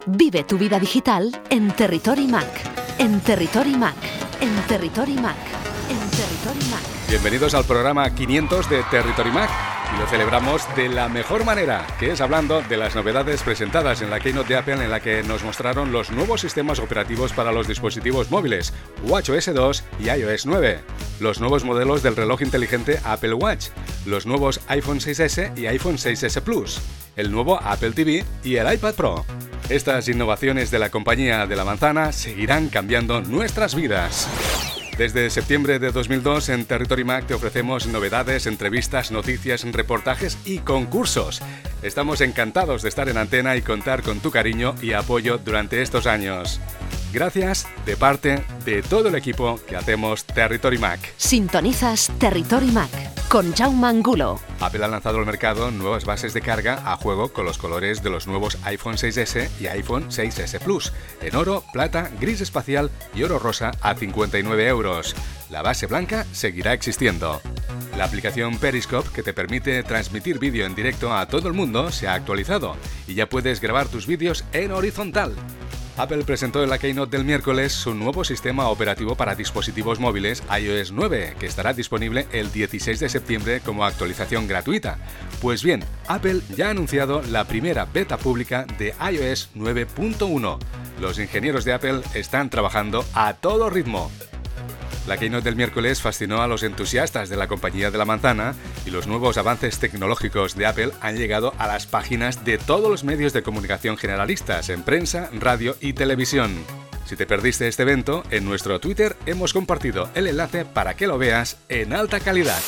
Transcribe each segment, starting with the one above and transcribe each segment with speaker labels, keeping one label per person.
Speaker 1: Vive tu vida digital en Territory Mac. En Territory Mac. En Territory Mac. En Territory Mac.
Speaker 2: Bienvenidos al programa 500 de Territory Mac y lo celebramos de la mejor manera, que es hablando de las novedades presentadas en la Keynote de Apple, en la que nos mostraron los nuevos sistemas operativos para los dispositivos móviles, WatchOS 2 y iOS 9, los nuevos modelos del reloj inteligente Apple Watch, los nuevos iPhone 6S y iPhone 6S Plus, el nuevo Apple TV y el iPad Pro. Estas innovaciones de la compañía de la manzana seguirán cambiando nuestras vidas. Desde septiembre de 2002 en Territory Mac te ofrecemos novedades, entrevistas, noticias, reportajes y concursos. Estamos encantados de estar en antena y contar con tu cariño y apoyo durante estos años. Gracias de parte de todo el equipo que hacemos Territory Mac.
Speaker 1: Sintonizas Territory Mac con Jaume Angulo.
Speaker 2: Apple ha lanzado al mercado nuevas bases de carga a juego con los colores de los nuevos iPhone 6S y iPhone 6S Plus, en oro, plata, gris espacial y oro rosa a 59 €. La base blanca seguirá existiendo. La aplicación Periscope, que te permite transmitir vídeo en directo a todo el mundo, se ha actualizado y ya puedes grabar tus vídeos en horizontal. Apple presentó en la Keynote del miércoles su nuevo sistema operativo para dispositivos móviles iOS 9, que estará disponible el 16 de septiembre como actualización gratuita. Pues bien, Apple ya ha anunciado la primera beta pública de iOS 9.1. Los ingenieros de Apple están trabajando a todo ritmo. La Keynote del miércoles fascinó a los entusiastas de la compañía de la manzana y los nuevos avances tecnológicos de Apple han llegado a las páginas de todos los medios de comunicación generalistas, en prensa, radio y televisión. Si te perdiste este evento, en nuestro Twitter hemos compartido el enlace para que lo veas en alta calidad.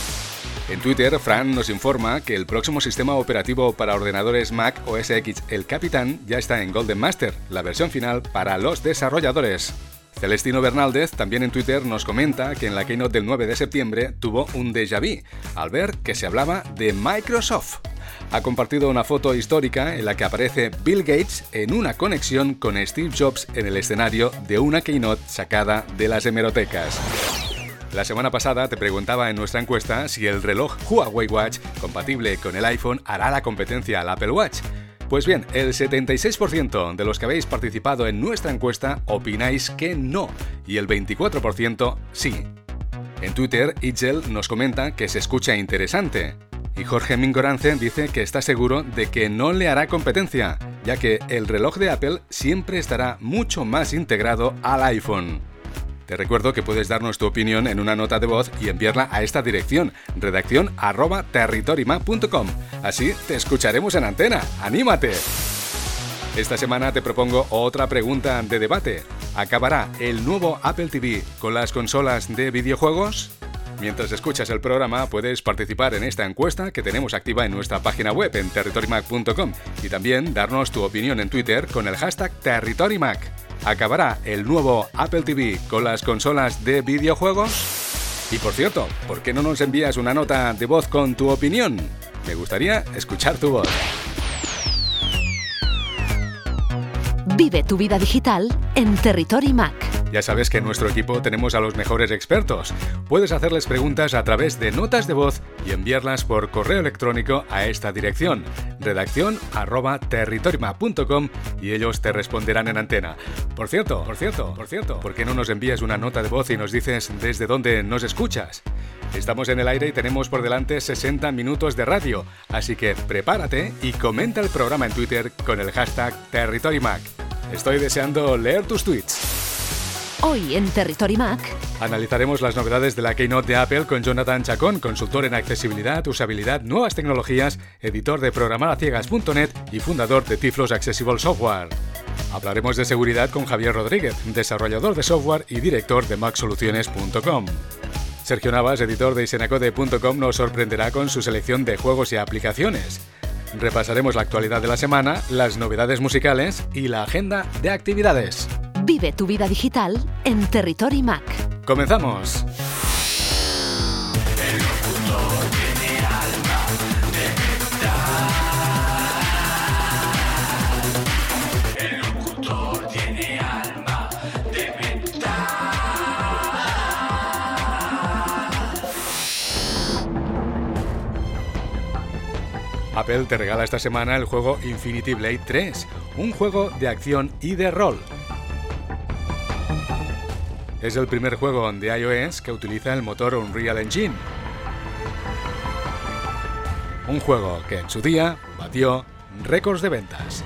Speaker 2: En Twitter, Fran nos informa que el próximo sistema operativo para ordenadores Mac OS X, el Capitán, ya está en Golden Master, la versión final para los desarrolladores. Celestino Bernaldez también en Twitter nos comenta que en la Keynote del 9 de septiembre tuvo un déjà vu al ver que se hablaba de Microsoft. Ha compartido una foto histórica en la que aparece Bill Gates en una conexión con Steve Jobs en el escenario de una Keynote sacada de las hemerotecas. La semana pasada te preguntaba en nuestra encuesta si el reloj Huawei Watch compatible con el iPhone hará la competencia al Apple Watch. Pues bien, el 76% de los que habéis participado en nuestra encuesta opináis que no, y el 24% sí. En Twitter, Itzel nos comenta que se escucha interesante, y Jorge Mingorance dice que está seguro de que no le hará competencia, ya que el reloj de Apple siempre estará mucho más integrado al iPhone. Te recuerdo que puedes darnos tu opinión en una nota de voz y enviarla a esta dirección, redaccion@territorymac.com. Así te escucharemos en antena. ¡Anímate! Esta semana te propongo otra pregunta de debate. ¿Acabará el nuevo Apple TV con las consolas de videojuegos? Mientras escuchas el programa puedes participar en esta encuesta que tenemos activa en nuestra página web en territorymac.com y también darnos tu opinión en Twitter con el hashtag TerritoryMac. ¿Acabará el nuevo Apple TV con las consolas de videojuegos? Y por cierto, ¿por qué no nos envías una nota de voz con tu opinión? Me gustaría escuchar tu voz.
Speaker 1: Vive tu vida digital en Territory Mac.
Speaker 2: Ya sabes que en nuestro equipo tenemos a los mejores expertos. Puedes hacerles preguntas a través de notas de voz y enviarlas por correo electrónico a esta dirección, redaccion@territorymac.com, y ellos te responderán en antena. Por cierto, ¿por qué no nos envías una nota de voz y nos dices desde dónde nos escuchas? Estamos en el aire y tenemos por delante 60 minutos de radio, así que prepárate y comenta el programa en Twitter con el hashtag TerritoryMac. Estoy deseando leer tus tweets.
Speaker 1: Hoy en Territory Mac
Speaker 2: analizaremos las novedades de la Keynote de Apple con Jonathan Chacón, consultor en accesibilidad, usabilidad, nuevas tecnologías, editor de programaraciegas.net y fundador de Tiflos Accessible Software. Hablaremos de seguridad con Javier Rodríguez, desarrollador de software y director de macsoluciones.com. Sergio Navas, editor de isenacode.com, nos sorprenderá con su selección de juegos y aplicaciones. Repasaremos la actualidad de la semana, las novedades musicales y la agenda de actividades.
Speaker 1: Vive tu vida digital en Territory Mac.
Speaker 2: ¡Comenzamos! Apple te regala esta semana el juego Infinity Blade 3, un juego de acción y de rol. Es el primer juego de iOS que utiliza el motor Unreal Engine. Un juego que en su día batió récords de ventas.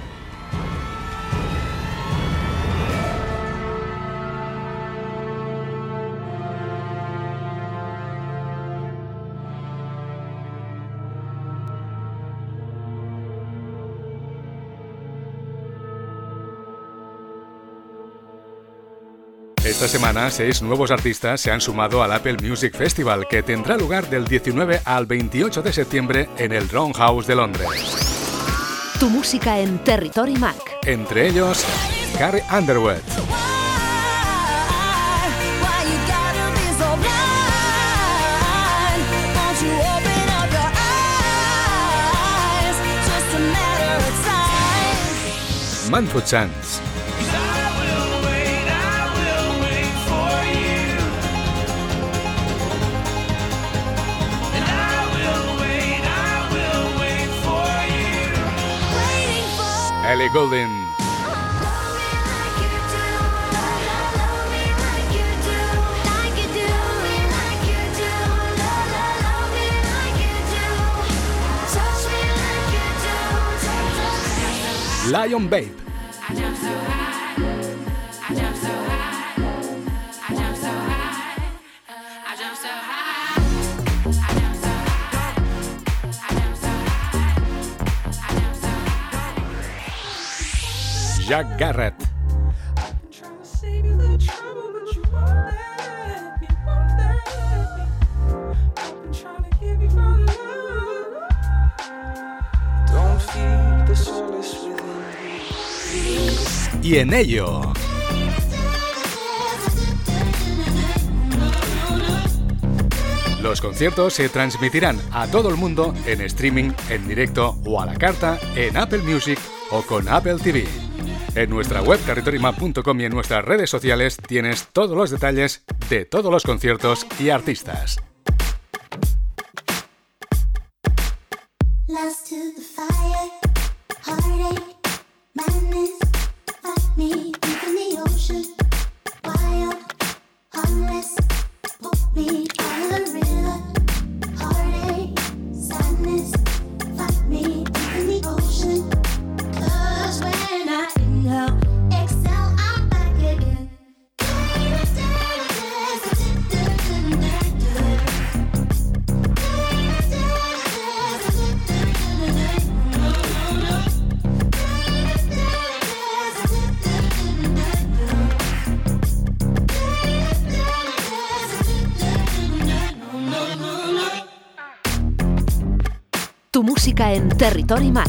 Speaker 2: Esta semana, 6 nuevos artistas se han sumado al Apple Music Festival, que tendrá lugar del 19 al 28 de septiembre en el Roundhouse de Londres.
Speaker 1: Tu música en Territory Mac.
Speaker 2: Entre ellos, Carrie Underwood, Manfred Sands, Ellie Goulding, Lion Babe, Jack Garrett, y en ello los conciertos se transmitirán a todo el mundo en streaming, en directo o a la carta en Apple Music o con Apple TV. En nuestra web territorymap.com y en nuestras redes sociales tienes todos los detalles de todos los conciertos y artistas.
Speaker 1: Tu música en Territory Mac.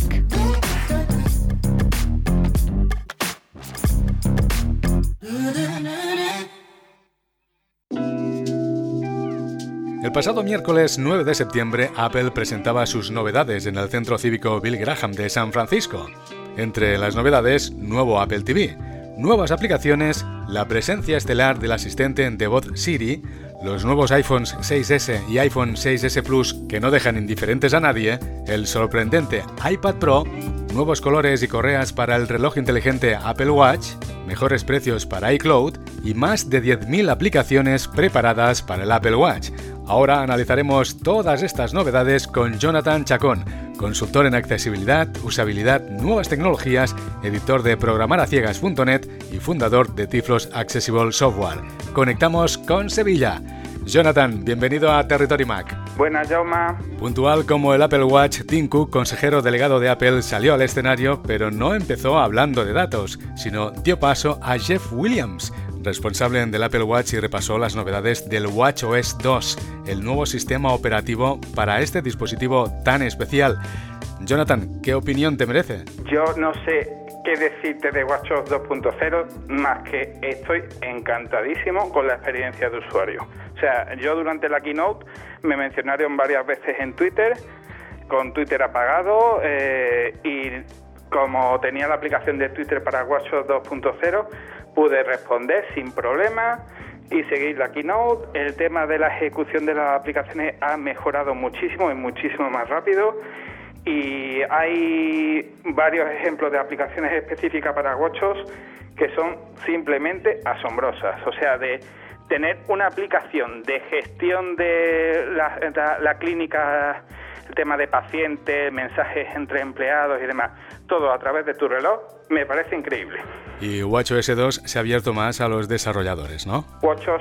Speaker 2: El pasado miércoles 9 de septiembre, Apple presentaba sus novedades en el Centro Cívico Bill Graham de San Francisco. Entre las novedades, nuevo Apple TV, nuevas aplicaciones, la presencia estelar del asistente de voz Siri, los nuevos iPhones 6S y iPhone 6S Plus que no dejan indiferentes a nadie, el sorprendente iPad Pro, nuevos colores y correas para el reloj inteligente Apple Watch, mejores precios para iCloud y más de 10.000 aplicaciones preparadas para el Apple Watch. Ahora analizaremos todas estas novedades con Jonathan Chacón, consultor en accesibilidad, usabilidad, nuevas tecnologías, editor de programaraciegas.net y fundador de Tiflos Accessible Software. Conectamos con Sevilla. Jonathan, bienvenido a Territory Mac.
Speaker 3: Buenas, Jaume.
Speaker 2: Puntual como el Apple Watch, Tim Cook, consejero delegado de Apple, salió al escenario, pero no empezó hablando de datos, sino dio paso a Jeff Williams, responsable del Apple Watch, y repasó las novedades del WatchOS 2, el nuevo sistema operativo para este dispositivo tan especial. Jonathan, ¿qué opinión te merece?
Speaker 3: Yo no sé qué decirte de WatchOS 2.0, más que estoy encantadísimo con la experiencia de usuario. O sea, yo durante la keynote me mencionaron varias veces en Twitter, con Twitter apagado, y como tenía la aplicación de Twitter para WatchOS 2.0, pude responder sin problema y seguir la keynote. El tema de la ejecución de las aplicaciones ha mejorado muchísimo, es muchísimo más rápido. Y hay varios ejemplos de aplicaciones específicas para WatchOS que son simplemente asombrosas. O sea, de tener una aplicación de gestión de la clínica, el tema de pacientes, mensajes entre empleados y demás, todo a través de tu reloj, me parece increíble.
Speaker 2: Y WatchOS 2 se ha abierto más a los desarrolladores, ¿no?
Speaker 3: WatchOS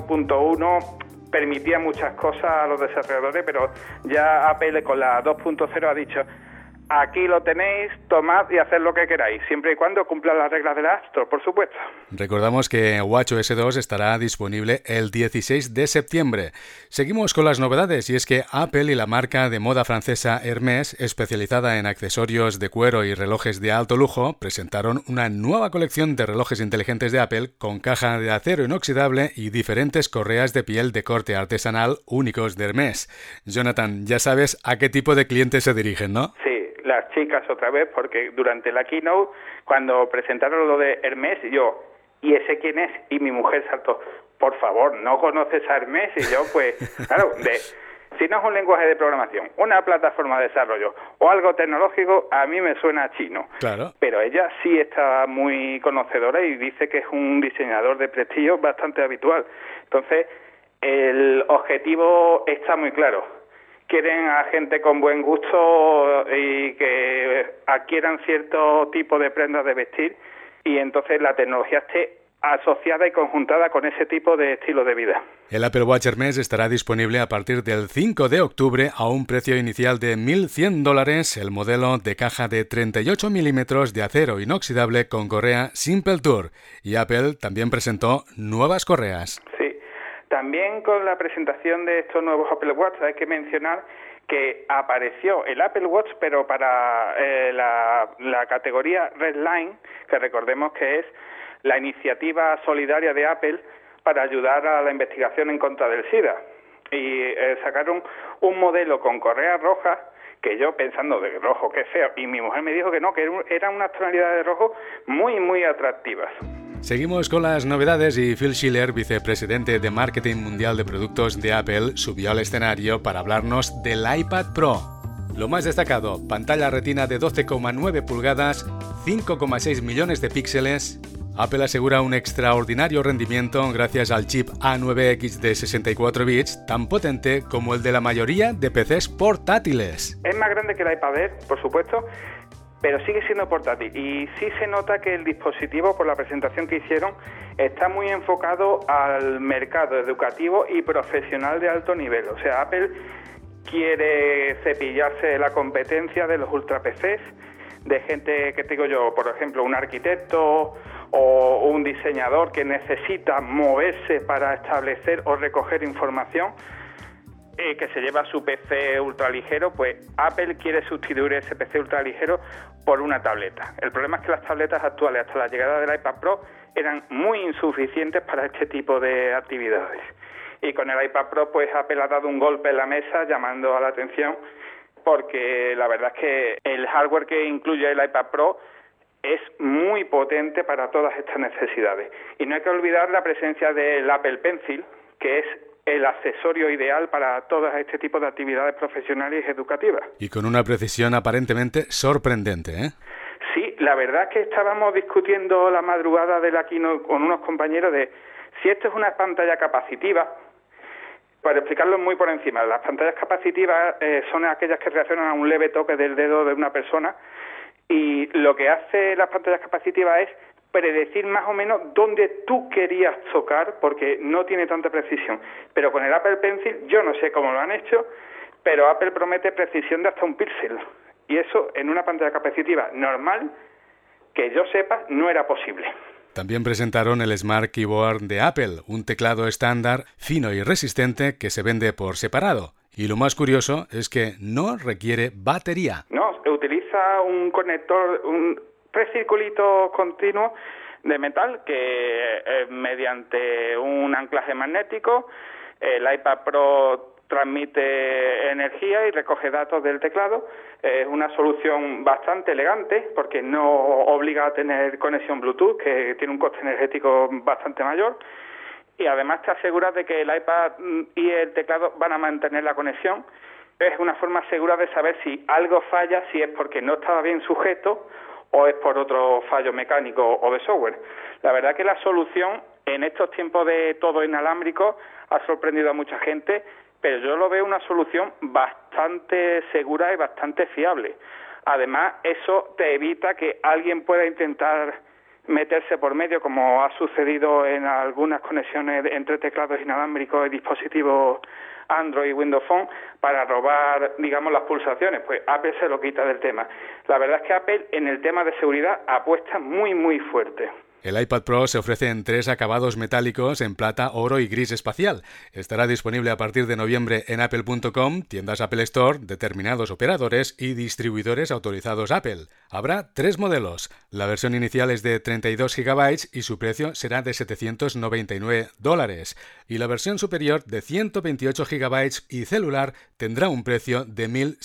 Speaker 3: 1.1 permitía muchas cosas a los desarrolladores, pero ya Apple con la 2.0 ha dicho: aquí lo tenéis, tomad y haced lo que queráis, siempre y cuando cumpla las reglas de la App Store, por supuesto.
Speaker 2: Recordamos que WatchOS 2 estará disponible el 16 de septiembre. Seguimos con las novedades, y es que Apple y la marca de moda francesa Hermès, especializada en accesorios de cuero y relojes de alto lujo, presentaron una nueva colección de relojes inteligentes de Apple con caja de acero inoxidable y diferentes correas de piel de corte artesanal únicos de Hermès. Jonathan, ya sabes a qué tipo de clientes se dirigen, ¿no?
Speaker 3: Sí. Las chicas otra vez, porque durante la keynote, cuando presentaron lo de Hermès, yo, ¿y ese quién es? Y mi mujer saltó: por favor, ¿no conoces a Hermès? Y yo, pues, claro, si no es un lenguaje de programación, una plataforma de desarrollo o algo tecnológico, a mí me suena chino.
Speaker 2: Claro.
Speaker 3: Pero ella sí está muy conocedora y dice que es un diseñador de prestigio bastante habitual. Entonces, el objetivo está muy claro. Quieren a gente con buen gusto y que adquieran cierto tipo de prendas de vestir, y entonces la tecnología esté asociada y conjuntada con ese tipo de estilo de vida.
Speaker 2: El Apple Watch Hermès estará disponible a partir del 5 de octubre a un precio inicial de $1.100, el modelo de caja de 38 milímetros de acero inoxidable con correa Simple Tour. Y Apple también presentó nuevas correas.
Speaker 3: Sí. También con la presentación de estos nuevos Apple Watch hay que mencionar que apareció el Apple Watch, pero para la categoría Red Line, que recordemos que es la iniciativa solidaria de Apple para ayudar a la investigación en contra del SIDA. Y sacaron un modelo con correa roja, que yo pensando de rojo, qué feo, y mi mujer me dijo que no, que eran unas tonalidades de rojo muy, muy atractivas.
Speaker 2: Seguimos con las novedades y Phil Schiller, vicepresidente de Marketing Mundial de Productos de Apple, subió al escenario para hablarnos del iPad Pro. Lo más destacado: pantalla retina de 12,9 pulgadas, 5,6 millones de píxeles. Apple asegura un extraordinario rendimiento gracias al chip A9X de 64 bits, tan potente como el de la mayoría de PCs portátiles.
Speaker 3: Es más grande que el iPad Air, por supuesto, pero sigue siendo portátil, y sí se nota que el dispositivo, por la presentación que hicieron, está muy enfocado al mercado educativo y profesional de alto nivel. O sea, Apple quiere cepillarse de la competencia de los ultra PCs, de gente, que te digo yo, por ejemplo, un arquitecto o un diseñador que necesita moverse para establecer o recoger información, que se lleva su PC ultraligero. Pues Apple quiere sustituir ese PC ultraligero por una tableta. El problema es que las tabletas actuales, hasta la llegada del iPad Pro, eran muy insuficientes para este tipo de actividades. Y con el iPad Pro, pues Apple ha dado un golpe en la mesa llamando a la atención, porque la verdad es que el hardware que incluye el iPad Pro es muy potente para todas estas necesidades. Y no hay que olvidar la presencia del Apple Pencil, que es el accesorio ideal para todo este tipo de actividades profesionales y educativas.
Speaker 2: Y con una precisión aparentemente sorprendente, ¿eh?
Speaker 3: Sí, la verdad es que estábamos discutiendo la madrugada de la keynote con unos compañeros de si esto es una pantalla capacitiva. Para explicarlo muy por encima, las pantallas capacitivas son aquellas que reaccionan a un leve toque del dedo de una persona, y lo que hace las pantallas capacitivas es predecir más o menos dónde tú querías tocar, porque no tiene tanta precisión. Pero con el Apple Pencil, yo no sé cómo lo han hecho, pero Apple promete precisión de hasta un píxel. Y eso en una pantalla capacitiva normal, que yo sepa, no era posible.
Speaker 2: También presentaron el Smart Keyboard de Apple, un teclado estándar, fino y resistente que se vende por separado. Y lo más curioso es que no requiere batería.
Speaker 3: No, utiliza un conector, tres circulitos continuos de metal que mediante un anclaje magnético, el iPad Pro transmite energía y recoge datos del teclado. Es una solución bastante elegante porque no obliga a tener conexión Bluetooth, que tiene un coste energético bastante mayor, y además te aseguras de que el iPad y el teclado van a mantener la conexión es una forma segura de saber si algo falla, si es porque no estaba bien sujeto o es por otro fallo mecánico o de software. La verdad que la solución en estos tiempos de todo inalámbrico ha sorprendido a mucha gente, pero yo lo veo una solución bastante segura y bastante fiable. Además, eso te evita que alguien pueda intentar meterse por medio, como ha sucedido en algunas conexiones entre teclados inalámbricos y dispositivos Android y Windows Phone, para robar, digamos, las pulsaciones. Pues Apple se lo quita del tema. La verdad es que Apple en el tema de seguridad apuesta muy, muy fuerte.
Speaker 2: El iPad Pro se ofrece en 3 acabados metálicos en plata, oro y gris espacial. Estará disponible a partir de noviembre en apple.com, tiendas Apple Store, determinados operadores y distribuidores autorizados Apple. Habrá 3 modelos. La versión inicial es de 32 GB y su precio será de $799. Y la versión superior de 128 GB y celular tendrá un precio de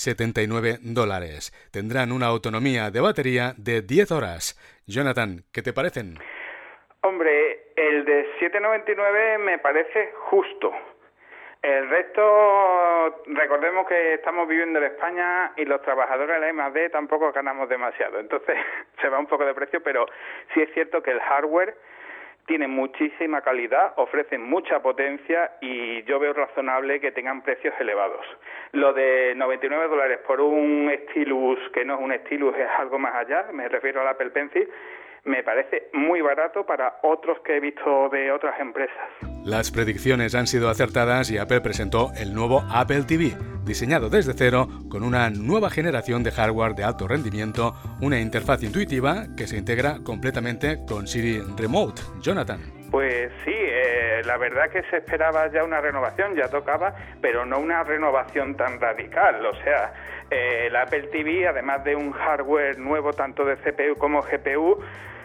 Speaker 2: $1.079. Tendrán una autonomía de batería de 10 horas. Jonathan, ¿qué te parecen?
Speaker 3: Hombre, el de 7,99 me parece justo. El resto, recordemos que estamos viviendo en España y los trabajadores de la I+D tampoco ganamos demasiado. Entonces, se va un poco de precio, pero sí es cierto que el hardware tiene muchísima calidad, ofrece mucha potencia y yo veo razonable que tengan precios elevados. Lo de $99 por un stylus, que no es un stylus, es algo más allá, me refiero al Apple Pencil, me parece muy barato para otros que he visto de otras empresas.
Speaker 2: Las predicciones han sido acertadas y Apple presentó el nuevo Apple TV, diseñado desde cero con una nueva generación de hardware de alto rendimiento, una interfaz intuitiva que se integra completamente con Siri Remote. Jonathan.
Speaker 3: Pues sí, la verdad que se esperaba ya una renovación, ya tocaba, pero no una renovación tan radical. O sea, el Apple TV, además de un hardware nuevo tanto de CPU como GPU,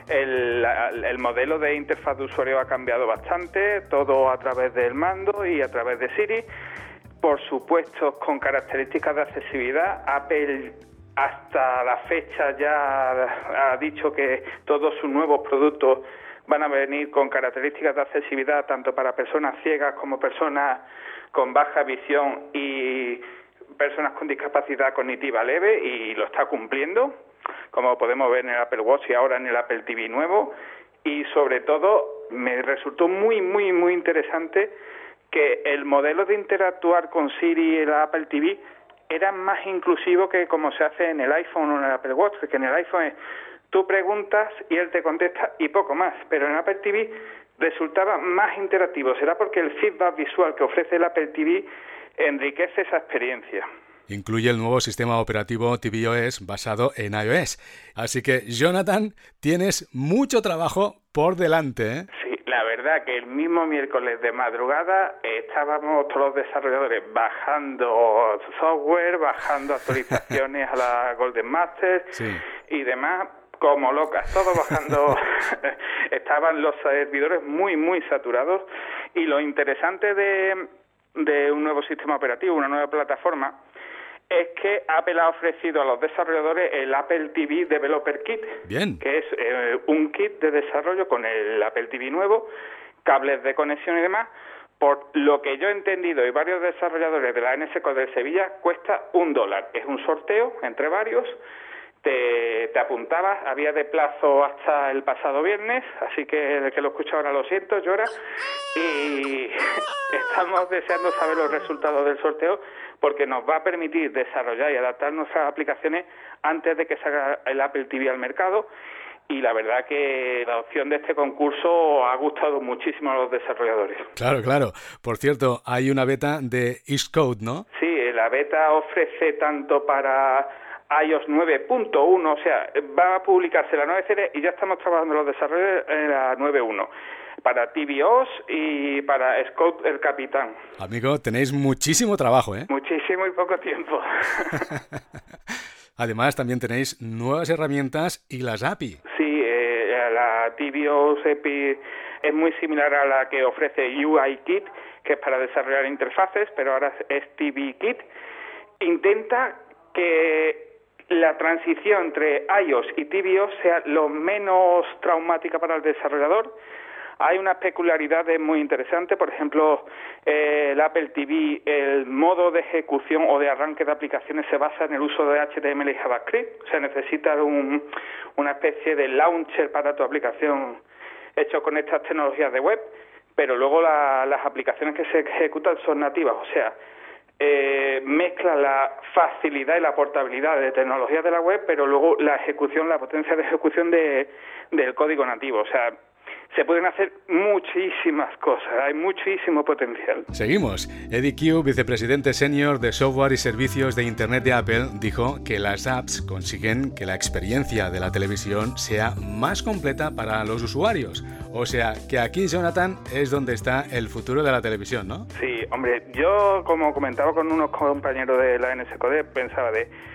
Speaker 3: el modelo de interfaz de usuario ha cambiado bastante, todo a través del mando y a través de Siri. Por supuesto, con características de accesibilidad. Apple hasta la fecha ya ha dicho que todos sus nuevos productos van a venir con características de accesibilidad tanto para personas ciegas como personas con baja visión y personas con discapacidad cognitiva leve, y lo está cumpliendo, como podemos ver en el Apple Watch y ahora en el Apple TV nuevo. Y sobre todo me resultó muy, muy, muy interesante que el modelo de interactuar con Siri y el Apple TV era más inclusivo que como se hace en el iPhone o en el Apple Watch, que en el iPhone es tú preguntas y él te contesta y poco más, pero en Apple TV resultaba más interactivo. Será porque el feedback visual que ofrece el Apple TV enriquece esa experiencia.
Speaker 2: Incluye el nuevo sistema operativo tvOS basado en iOS. Así que, Jonathan, tienes mucho trabajo por delante, ¿eh?
Speaker 3: Sí, la verdad que el mismo miércoles de madrugada estábamos todos los desarrolladores bajando software, bajando actualizaciones a la Golden Master y demás, como locas, todos bajando. Estaban los servidores muy, muy saturados. Y lo interesante de un nuevo sistema operativo, una nueva plataforma, es que Apple ha ofrecido a los desarrolladores el Apple TV Developer Kit.
Speaker 2: Bien.
Speaker 3: Que es un kit de desarrollo con el Apple TV nuevo, cables de conexión y demás. Por lo que yo he entendido, y varios desarrolladores de la NSCO de Sevilla, cuesta $1. Es un sorteo entre varios. Te apuntabas, había de plazo hasta el pasado viernes, así que el que lo escucha ahora lo siento, llora, y estamos deseando saber los resultados del sorteo porque nos va a permitir desarrollar y adaptar nuestras aplicaciones antes de que salga el Apple TV al mercado. Y la verdad que la opción de este concurso ha gustado muchísimo a los desarrolladores.
Speaker 2: Claro, claro. Por cierto, hay una beta de Xcode, ¿no?
Speaker 3: Sí, la beta ofrece tanto para iOS 9.1, o sea, va a publicarse la nueva serie y ya estamos trabajando los desarrollos en la 9.1. Para tvOS y para Xcode el Capitán.
Speaker 2: Amigo, tenéis muchísimo trabajo, ¿eh?
Speaker 3: Muchísimo y poco tiempo.
Speaker 2: Además, también tenéis nuevas herramientas y las API.
Speaker 3: Sí, la tvOS API es muy similar a la que ofrece UIKit, que es para desarrollar interfaces, pero ahora es tvKit. Intenta que la transición entre iOS y tvOS sea lo menos traumática para el desarrollador. Hay unas peculiaridades muy interesantes, por ejemplo, el Apple TV, el modo de ejecución o de arranque de aplicaciones se basa en el uso de HTML y JavaScript, o sea, necesitas una especie de launcher para tu aplicación hecho con estas tecnologías de web, pero luego las aplicaciones que se ejecutan son nativas, o sea, mezcla la facilidad y la portabilidad de tecnologías de la web, pero luego la ejecución, la potencia de ejecución del código nativo, o sea, se pueden hacer muchísimas cosas, hay muchísimo potencial.
Speaker 2: Seguimos. Eddie Q, vicepresidente senior de software y servicios de Internet de Apple, dijo que las apps consiguen que la experiencia de la televisión sea más completa para los usuarios. O sea, que aquí, Jonathan, es donde está el futuro de la televisión, ¿no?
Speaker 3: Sí, hombre, yo, como comentaba con unos compañeros de la NSCODE, pensaba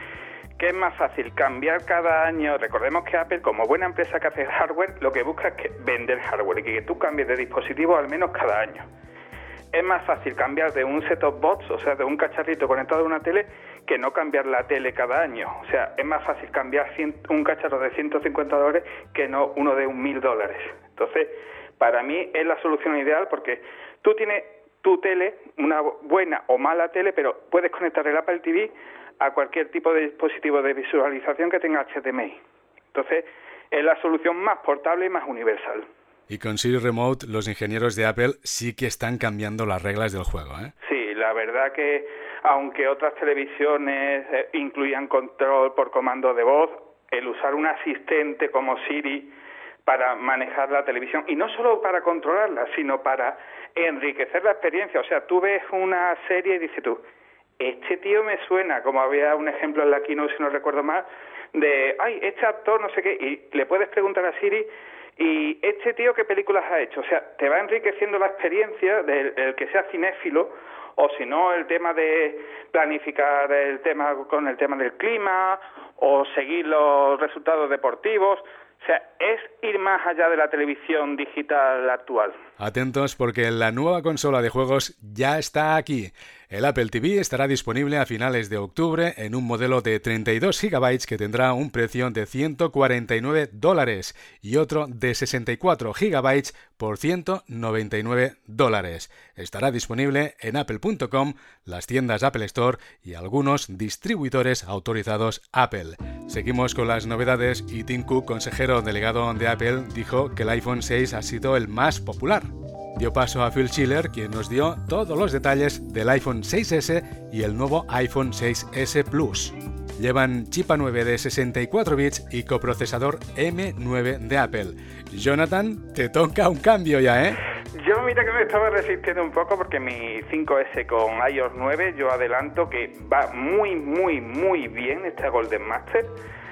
Speaker 3: que es más fácil cambiar cada año. Recordemos que Apple, como buena empresa que hace hardware, lo que busca es vender hardware y que tú cambies de dispositivo al menos cada año. Es más fácil cambiar de un set-top box, o sea, de un cacharrito conectado a una tele, que no cambiar la tele cada año. O sea, es más fácil cambiar un cacharro de $150 que no uno de $1.000. Entonces, para mí es la solución ideal porque tú tienes tu tele, una buena o mala tele, pero puedes conectar el Apple TV a cualquier tipo de dispositivo de visualización que tenga HDMI. Entonces, es la solución más portable y más universal.
Speaker 2: Y con Siri Remote, los ingenieros de Apple sí que están cambiando las reglas del juego, ¿eh?
Speaker 3: Sí, la verdad que aunque otras televisiones incluían control por comando de voz, el usar un asistente como Siri para manejar la televisión, y no solo para controlarla, sino para enriquecer la experiencia. O sea, tú ves una serie y dices tú, este tío me suena, como había un ejemplo en la keynote, si no recuerdo mal, de, este actor, no sé qué, y le puedes preguntar a Siri, ¿y este tío qué películas ha hecho? O sea, te va enriqueciendo la experiencia del que sea cinéfilo, o si no, el tema de planificar el tema con el tema del clima, o seguir los resultados deportivos. O sea, es ir más allá de la televisión digital actual.
Speaker 2: Atentos porque la nueva consola de juegos ya está aquí. El Apple TV estará disponible a finales de octubre en un modelo de 32 GB que tendrá un precio de $149 y otro de 64 GB por $199. Estará disponible en apple.com, las tiendas Apple Store y algunos distribuidores autorizados Apple. Seguimos con las novedades y Tim Cook, consejero delegado de Apple, dijo que el iPhone 6 ha sido el más popular. Dio paso a Phil Schiller, quien nos dio todos los detalles del iPhone 6S y el nuevo iPhone 6S Plus. Llevan chip A9 de 64 bits y coprocesador M9 de Apple. Jonathan, te toca un cambio ya, ¿eh?
Speaker 3: Yo mira que me estaba resistiendo un poco porque mi 5S con iOS 9, yo adelanto que va muy, muy, muy bien esta Golden Master.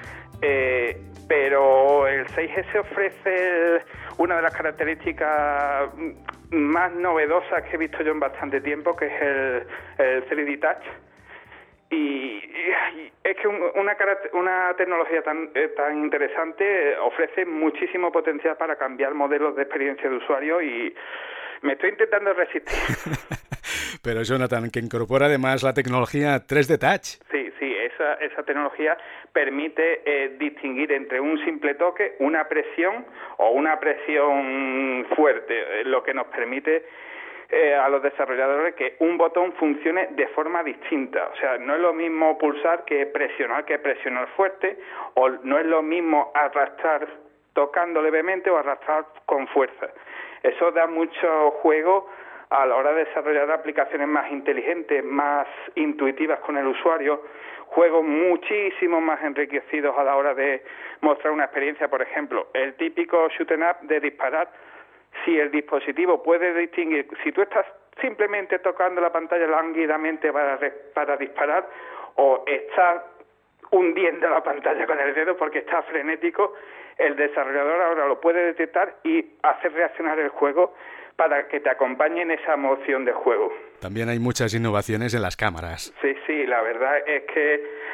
Speaker 3: Pero el 6S ofrece una de las características más novedosas que he visto yo en bastante tiempo, que es el 3D Touch. Y es que una tecnología tan interesante ofrece muchísimo potencial para cambiar modelos de experiencia de usuario y me estoy intentando resistir.
Speaker 2: Pero Jonathan, que incorpora además la tecnología 3D Touch.
Speaker 3: Sí, esa tecnología permite distinguir entre un simple toque, una presión o una presión fuerte, lo que nos permite a los desarrolladores que un botón funcione de forma distinta. O sea, no es lo mismo pulsar que presionar fuerte, o no es lo mismo arrastrar tocando levemente o arrastrar con fuerza. Eso da mucho juego a la hora de desarrollar aplicaciones más inteligentes, más intuitivas con el usuario, juegos muchísimo más enriquecidos a la hora de mostrar una experiencia. Por ejemplo, el típico shoot 'em up de disparar, si el dispositivo puede distinguir, si tú estás simplemente tocando la pantalla lánguidamente para disparar o estás hundiendo la pantalla con el dedo porque está frenético, el desarrollador ahora lo puede detectar y hacer reaccionar el juego para que te acompañe en esa emoción de juego.
Speaker 2: También hay muchas innovaciones en las cámaras.
Speaker 3: Sí, la verdad es que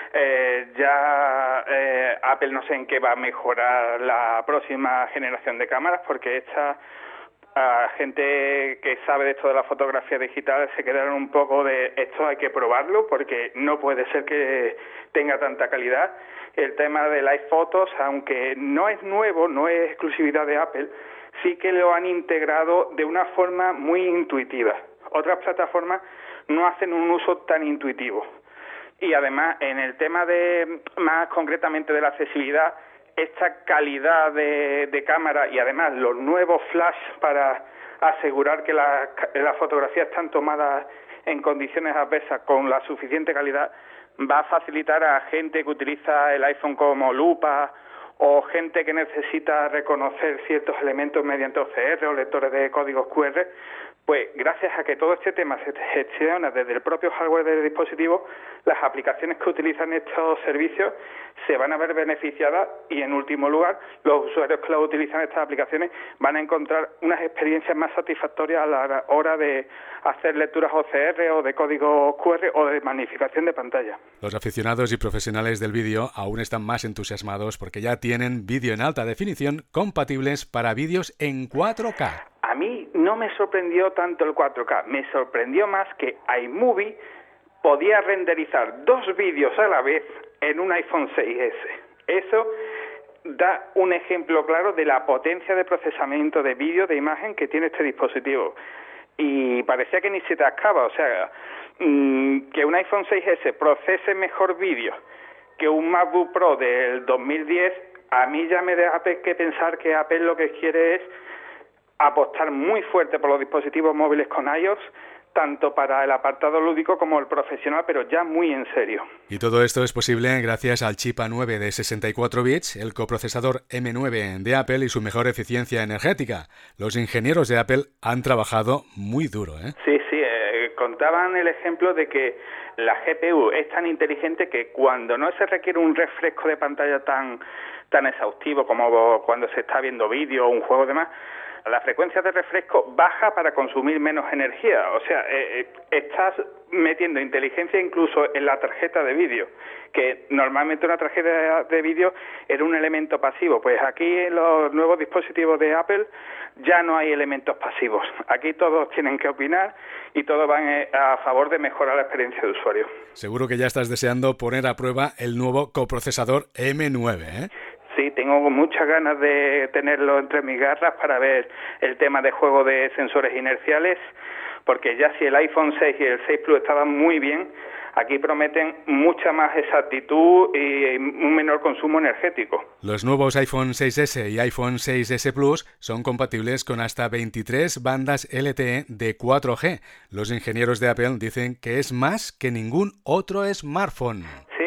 Speaker 3: Apple no sé en qué va a mejorar la próxima generación de cámaras, porque esta a gente que sabe de esto de la fotografía digital se quedaron un poco de esto hay que probarlo porque no puede ser que tenga tanta calidad. El tema de Live Photos, aunque no es nuevo, no es exclusividad de Apple, sí que lo han integrado de una forma muy intuitiva. Otras plataformas no hacen un uso tan intuitivo. Y además, en el tema de, más concretamente de la accesibilidad, esta calidad de cámara y además los nuevos flash para asegurar que las fotografías están tomadas en condiciones adversas con la suficiente calidad, va a facilitar a gente que utiliza el iPhone como lupa o gente que necesita reconocer ciertos elementos mediante OCR o lectores de códigos QR, pues gracias a que todo este tema se gestiona desde el propio hardware del dispositivo, las aplicaciones que utilizan estos servicios se van a ver beneficiadas y, en último lugar, los usuarios que utilizan estas aplicaciones van a encontrar unas experiencias más satisfactorias a la hora de hacer lecturas OCR o de código QR o de magnificación de pantalla.
Speaker 2: Los aficionados y profesionales del vídeo aún están más entusiasmados porque ya tienen vídeo en alta definición compatibles para vídeos en 4K.
Speaker 3: A mí no me sorprendió tanto el 4K, me sorprendió más que iMovie podía renderizar 2 vídeos a la vez en un iPhone 6S. Eso da un ejemplo claro de la potencia de procesamiento de vídeo, de imagen que tiene este dispositivo. Y parecía que ni se atascaba, o sea, que un iPhone 6S procese mejor vídeo que un MacBook Pro del 2010, a mí ya me da que pensar que Apple lo que quiere es apostar muy fuerte por los dispositivos móviles con iOS, tanto para el apartado lúdico como el profesional, pero ya muy en serio.
Speaker 2: Y todo esto es posible gracias al chip A9 de 64 bits, el coprocesador M9 de Apple y su mejor eficiencia energética. Los ingenieros de Apple han trabajado muy duro, ¿eh?
Speaker 3: Sí, contaban el ejemplo de que la GPU es tan inteligente que cuando no se requiere un refresco de pantalla tan exhaustivo como cuando se está viendo vídeo o un juego de más, la frecuencia de refresco baja para consumir menos energía. O sea, estás metiendo inteligencia incluso en la tarjeta de vídeo, que normalmente una tarjeta de vídeo era un elemento pasivo. Pues aquí en los nuevos dispositivos de Apple ya no hay elementos pasivos. Aquí todos tienen que opinar y todos van a favor de mejorar la experiencia de usuario.
Speaker 2: Seguro que ya estás deseando poner a prueba el nuevo coprocesador M9, ¿eh?
Speaker 3: Sí, tengo muchas ganas de tenerlo entre mis garras para ver el tema de juego de sensores inerciales, porque ya si el iPhone 6 y el 6 Plus estaban muy bien, aquí prometen mucha más exactitud y un menor consumo energético.
Speaker 2: Los nuevos iPhone 6S y iPhone 6S Plus son compatibles con hasta 23 bandas LTE de 4G. Los ingenieros de Apple dicen que es más que ningún otro smartphone.
Speaker 3: Sí,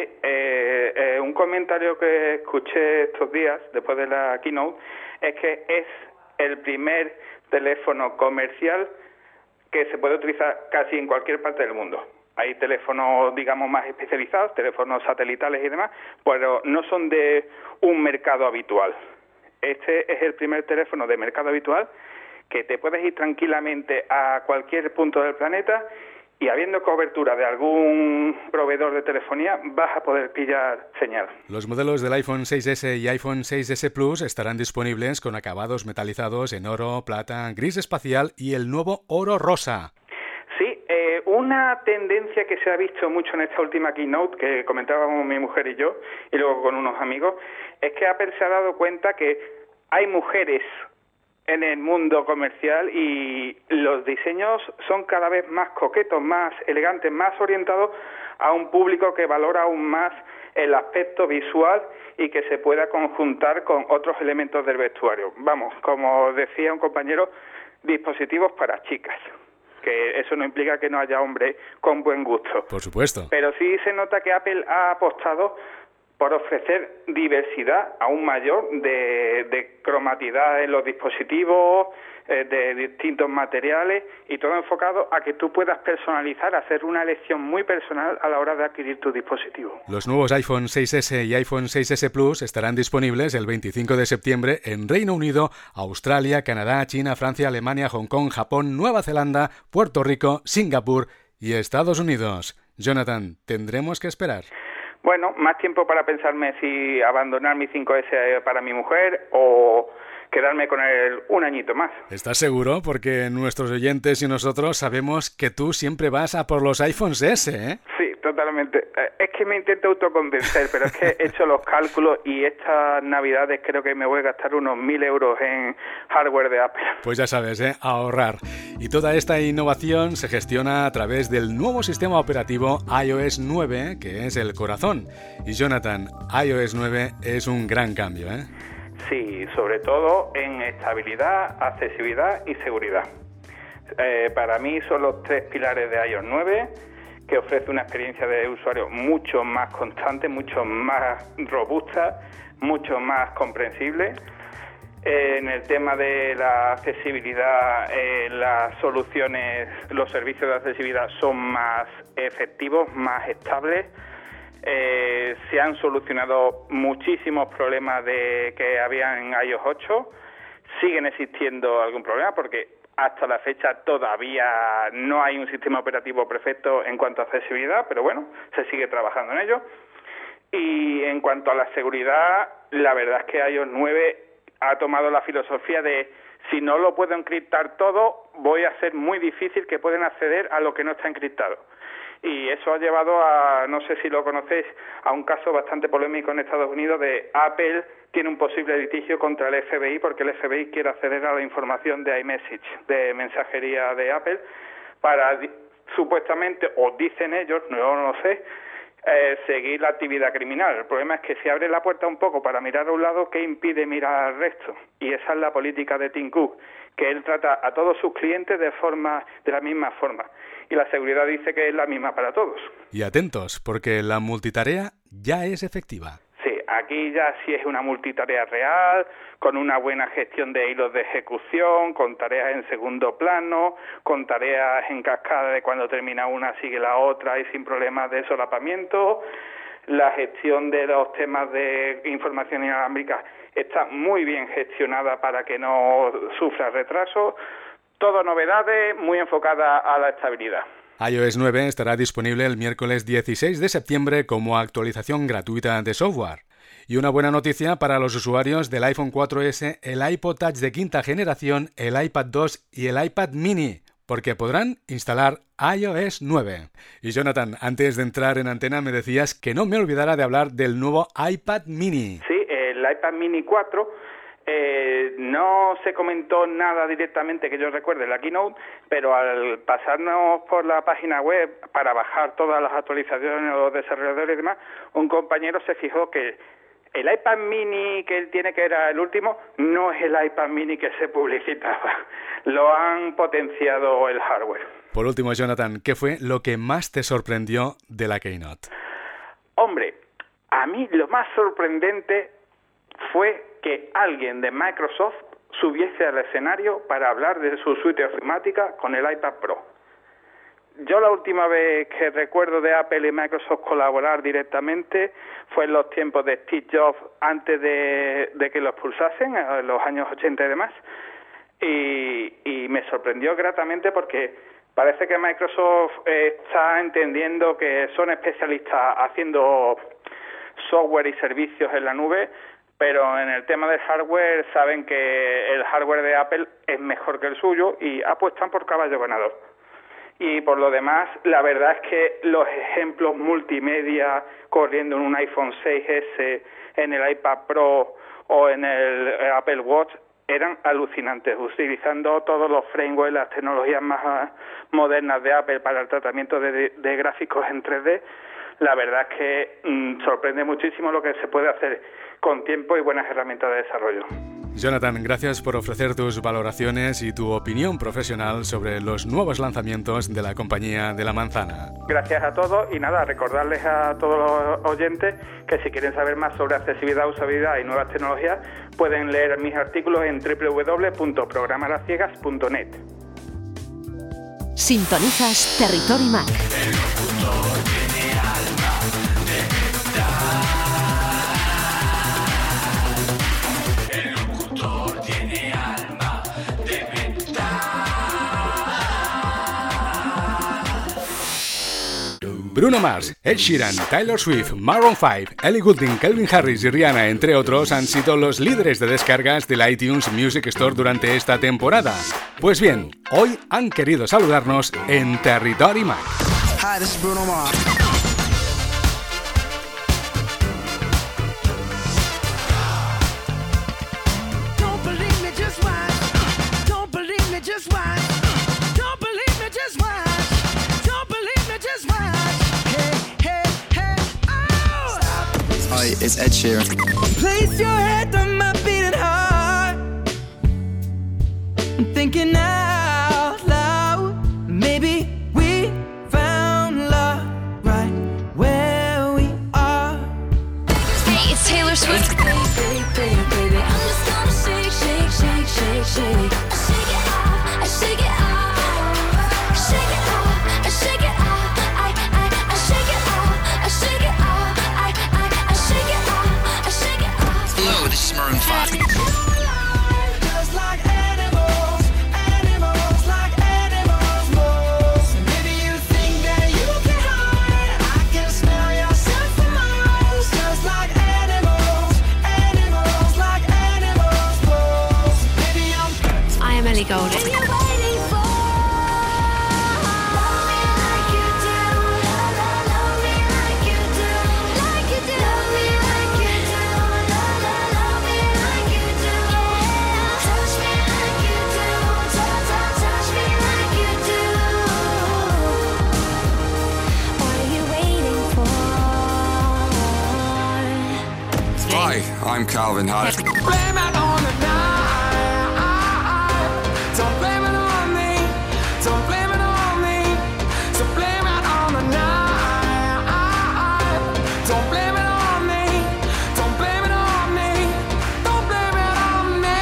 Speaker 3: un comentario que escuché estos días, después de la keynote, es que es el primer teléfono comercial que se puede utilizar casi en cualquier parte del mundo. Hay teléfonos, digamos, más especializados, teléfonos satelitales y demás, pero no son de un mercado habitual. Este es el primer teléfono de mercado habitual que te puedes ir tranquilamente a cualquier punto del planeta y habiendo cobertura de algún proveedor de telefonía vas a poder pillar señal.
Speaker 2: Los modelos del iPhone 6S y iPhone 6S Plus estarán disponibles con acabados metalizados en oro, plata, gris espacial y el nuevo oro rosa.
Speaker 3: Sí, una tendencia que se ha visto mucho en esta última keynote que comentábamos mi mujer y yo, y luego con unos amigos, es que Apple se ha dado cuenta que hay mujeres en el mundo comercial y los diseños son cada vez más coquetos, más elegantes, más orientados a un público que valora aún más el aspecto visual y que se pueda conjuntar con otros elementos del vestuario. Vamos, como decía un compañero, dispositivos para chicas. Que eso no implica que no haya hombres con buen gusto.
Speaker 2: Por supuesto.
Speaker 3: Pero sí se nota que Apple ha apostado por ofrecer diversidad aún mayor de cromatidad en los dispositivos, de distintos materiales y todo enfocado a que tú puedas personalizar, hacer una elección muy personal a la hora de adquirir tu dispositivo.
Speaker 2: Los nuevos iPhone 6S y iPhone 6S Plus estarán disponibles el 25 de septiembre en Reino Unido, Australia, Canadá, China, Francia, Alemania, Hong Kong, Japón, Nueva Zelanda, Puerto Rico, Singapur y Estados Unidos. Jonathan, ¿tendremos que esperar?
Speaker 3: Bueno, más tiempo para pensarme si abandonar mi 5S para mi mujer o quedarme con él un añito más.
Speaker 2: ¿Estás seguro? Porque nuestros oyentes y nosotros sabemos que tú siempre vas a por los iPhones S, ¿eh?
Speaker 3: Sí, totalmente. Es que me intento autoconvencer, pero es que he hecho los cálculos y estas navidades creo que me voy a gastar unos 1.000 euros en hardware de Apple.
Speaker 2: Pues ya sabes, ahorrar. Y toda esta innovación se gestiona a través del nuevo sistema operativo iOS 9, que es el corazón. Y Jonathan, iOS 9 es un gran cambio, ¿eh?
Speaker 3: Sí, sobre todo en estabilidad, accesibilidad y seguridad. Para mí son los 3 pilares de iOS 9, que ofrece una experiencia de usuario mucho más constante, mucho más robusta, mucho más comprensible. En el tema de la accesibilidad, las soluciones, los servicios de accesibilidad son más efectivos, más estables. Se han solucionado muchísimos problemas que había en iOS 8. Siguen existiendo algún problema porque hasta la fecha todavía no hay un sistema operativo perfecto en cuanto a accesibilidad, pero bueno, se sigue trabajando en ello. Y en cuanto a la seguridad, la verdad es que iOS 9 ha tomado la filosofía de si no lo puedo encriptar todo, voy a hacer muy difícil que puedan acceder a lo que no está encriptado. Y eso ha llevado a, no sé si lo conocéis, a un caso bastante polémico en Estados Unidos de Apple tiene un posible litigio contra el FBI porque el FBI quiere acceder a la información de iMessage, de mensajería de Apple, para supuestamente, o dicen ellos, no lo sé, seguir la actividad criminal. El problema es que si abre la puerta un poco para mirar a un lado, ¿qué impide mirar al resto? Y esa es la política de Tim Cook, que él trata a todos sus clientes de la misma forma. Y la seguridad dice que es la misma para todos.
Speaker 2: Y atentos, porque la multitarea ya es efectiva.
Speaker 3: Sí, aquí ya sí es una multitarea real, con una buena gestión de hilos de ejecución, con tareas en segundo plano, con tareas en cascada de cuando termina una sigue la otra y sin problemas de solapamiento. La gestión de los temas de información inalámbrica está muy bien gestionada para que no sufra retraso. Todo novedades muy enfocadas a la estabilidad.
Speaker 2: iOS 9 estará disponible el miércoles 16 de septiembre como actualización gratuita de software. Y una buena noticia para los usuarios del iPhone 4S, el iPod Touch de quinta generación, el iPad 2 y el iPad mini, porque podrán instalar iOS 9. Y Jonathan, antes de entrar en antena me decías que no me olvidara de hablar del nuevo iPad mini.
Speaker 3: Sí, el iPad mini 4... no se comentó nada directamente que yo recuerde en la Keynote, pero al pasarnos por la página web para bajar todas las actualizaciones de los desarrolladores y demás, un compañero se fijó que el iPad mini que él tiene, que era el último, no es el iPad mini que se publicitaba. Lo han potenciado el hardware.
Speaker 2: Por último, Jonathan, ¿qué fue lo que más te sorprendió de la Keynote?
Speaker 3: Hombre, a mí lo más sorprendente fue que alguien de Microsoft subiese al escenario para hablar de su suite ofimática con el iPad Pro. Yo la última vez que recuerdo de Apple y Microsoft colaborar directamente fue en los tiempos de Steve Jobs antes de que lo expulsasen, en los años 80 y demás, y me sorprendió gratamente porque parece que Microsoft está entendiendo que son especialistas haciendo software y servicios en la nube, pero en el tema del hardware saben que el hardware de Apple es mejor que el suyo y apuestan por caballo ganador. Y por lo demás, la verdad es que los ejemplos multimedia corriendo en un iPhone 6S, en el iPad Pro o en el Apple Watch eran alucinantes, utilizando todos los frameworks, las tecnologías más modernas de Apple para el tratamiento de gráficos en 3D. La verdad es que sorprende muchísimo lo que se puede hacer con tiempo y buenas herramientas de desarrollo.
Speaker 2: Jonathan, gracias por ofrecer tus valoraciones y tu opinión profesional sobre los nuevos lanzamientos de la compañía de la manzana.
Speaker 3: Gracias a todos y nada, recordarles a todos los oyentes que si quieren saber más sobre accesibilidad, usabilidad y nuevas tecnologías pueden leer mis artículos en www.programaraciegas.net.
Speaker 1: Sintonizas Territory Mac.
Speaker 2: Bruno Mars, Ed Sheeran, Taylor Swift, Maroon 5, Ellie Goulding, Calvin Harris y Rihanna, entre otros, han sido los líderes de descargas del iTunes Music Store durante esta temporada. Pues bien, hoy han querido saludarnos en Territory Mac.
Speaker 4: Hi, this is Bruno Mars. Hi, it's Ed Sheeran.
Speaker 5: Place your head on my beating heart. I'm thinking out loud. Maybe we found love right where we are.
Speaker 6: Hey, it's Taylor Swift. Baby, baby, baby, I'm just gonna shake, shake, shake, shake, shake. I shake it off, I shake it off. Shake it off, I shake it off. I shake it off, I shake it off. I shake it off, I shake it off.
Speaker 4: Hello, this is Maroon 5.
Speaker 5: Just like animals, animals like animals move. Maybe you think that you can hide. I can smell yourself from miles. Just like animals, animals like animals move. Maybe
Speaker 1: I am Ellie Goulding.
Speaker 6: You're waiting for love me like you do. Love me like you do. Like you do. Love me like you do. Love me like you do. Touch me like you do. Touch me like you do. What are you waiting for?
Speaker 7: Hi, I'm Calvin Harris.
Speaker 5: blame it on the night. Don't blame it on me. Don't blame it on me. So blame it on the night. Don't blame it on me. Don't blame it on me. Don't blame it on me.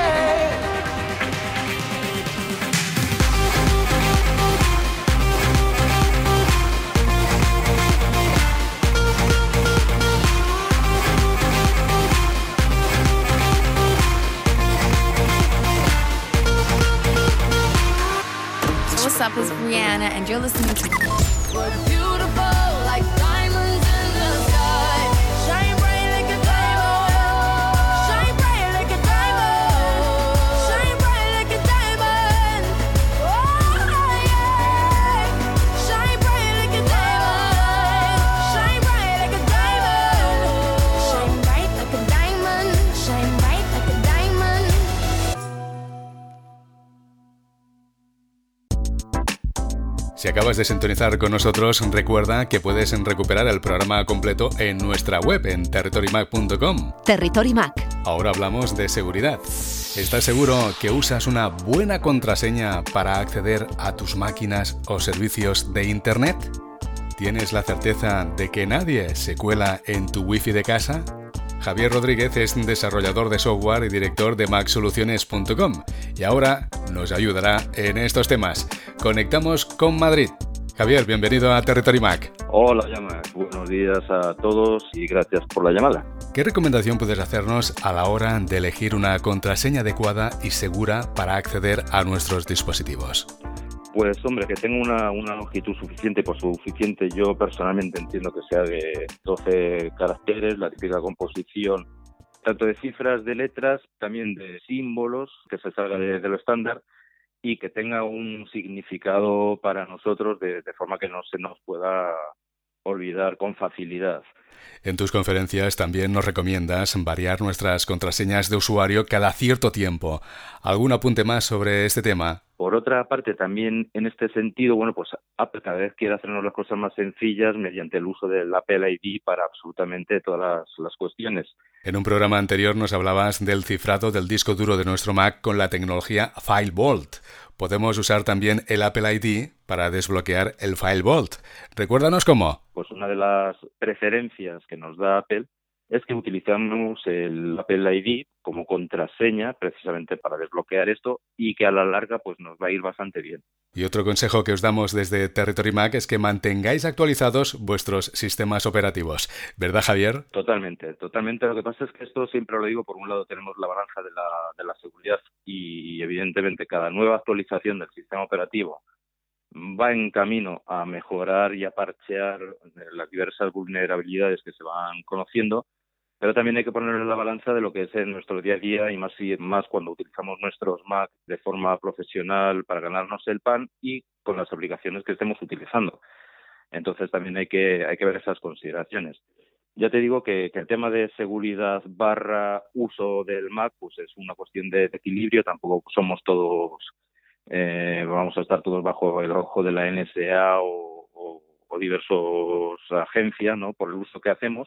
Speaker 6: What's up, it's Rihanna, and you're listening to
Speaker 5: We're beautiful like diamonds in the sky. Shine bright like a diamond. Shine bright like a diamond. Shine bright like a diamond. Oh yeah. Shine bright like a diamond. Shine bright like a diamond.
Speaker 6: Shine bright like a diamond. Shine bright like a diamond.
Speaker 2: Si acabas de sintonizar con nosotros, recuerda que puedes recuperar el programa completo en nuestra web en territorymac.com.
Speaker 1: Territory Mac.
Speaker 2: Ahora hablamos de seguridad. ¿Estás seguro que usas una buena contraseña para acceder a tus máquinas o servicios de Internet? ¿Tienes la certeza de que nadie se cuela en tu wifi de casa? Javier Rodríguez es desarrollador de software y director de macsoluciones.com y ahora nos ayudará en estos temas. Conectamos con Madrid. Javier, bienvenido a Territory Mac.
Speaker 8: Hola, Llama. Buenos días a todos y gracias por la llamada.
Speaker 2: ¿Qué recomendación puedes hacernos a la hora de elegir una contraseña adecuada y segura para acceder a nuestros dispositivos?
Speaker 8: Pues hombre, que tenga una longitud suficiente, por suficiente yo personalmente entiendo que sea de 12 caracteres, la típica composición tanto de cifras, de letras, también de símbolos, que se salga de lo estándar y que tenga un significado para nosotros de forma que no se nos pueda olvidar con facilidad.
Speaker 2: En tus conferencias también nos recomiendas variar nuestras contraseñas de usuario cada cierto tiempo. ¿Algún apunte más sobre este tema?
Speaker 8: Por otra parte, también en este sentido, bueno, pues Apple cada vez quiere hacernos las cosas más sencillas mediante el uso del Apple ID para absolutamente todas las cuestiones.
Speaker 2: En un programa anterior nos hablabas del cifrado del disco duro de nuestro Mac con la tecnología File Vault. Podemos usar también el Apple ID para desbloquear el File Vault. Recuérdanos cómo.
Speaker 8: Pues una de las preferencias que nos da Apple es que utilizamos el Apple ID como contraseña precisamente para desbloquear esto y que a la larga pues nos va a ir bastante bien.
Speaker 2: Y otro consejo que os damos desde Territory Mac es que mantengáis actualizados vuestros sistemas operativos. ¿Verdad, Javier?
Speaker 8: Totalmente. Lo que pasa es que esto siempre lo digo, por un lado tenemos la balanza de la seguridad y evidentemente cada nueva actualización del sistema operativo va en camino a mejorar y a parchear las diversas vulnerabilidades que se van conociendo, pero también hay que poner en la balanza de lo que es en nuestro día a día y más cuando utilizamos nuestros Mac de forma profesional para ganarnos el pan y con las aplicaciones que estemos utilizando. Entonces también hay que ver esas consideraciones. Ya te digo que el tema de seguridad / uso del Mac pues es una cuestión de equilibrio. Tampoco somos todos, vamos a estar todos bajo el ojo de la NSA o diversos agencias, ¿no? Por el uso que hacemos,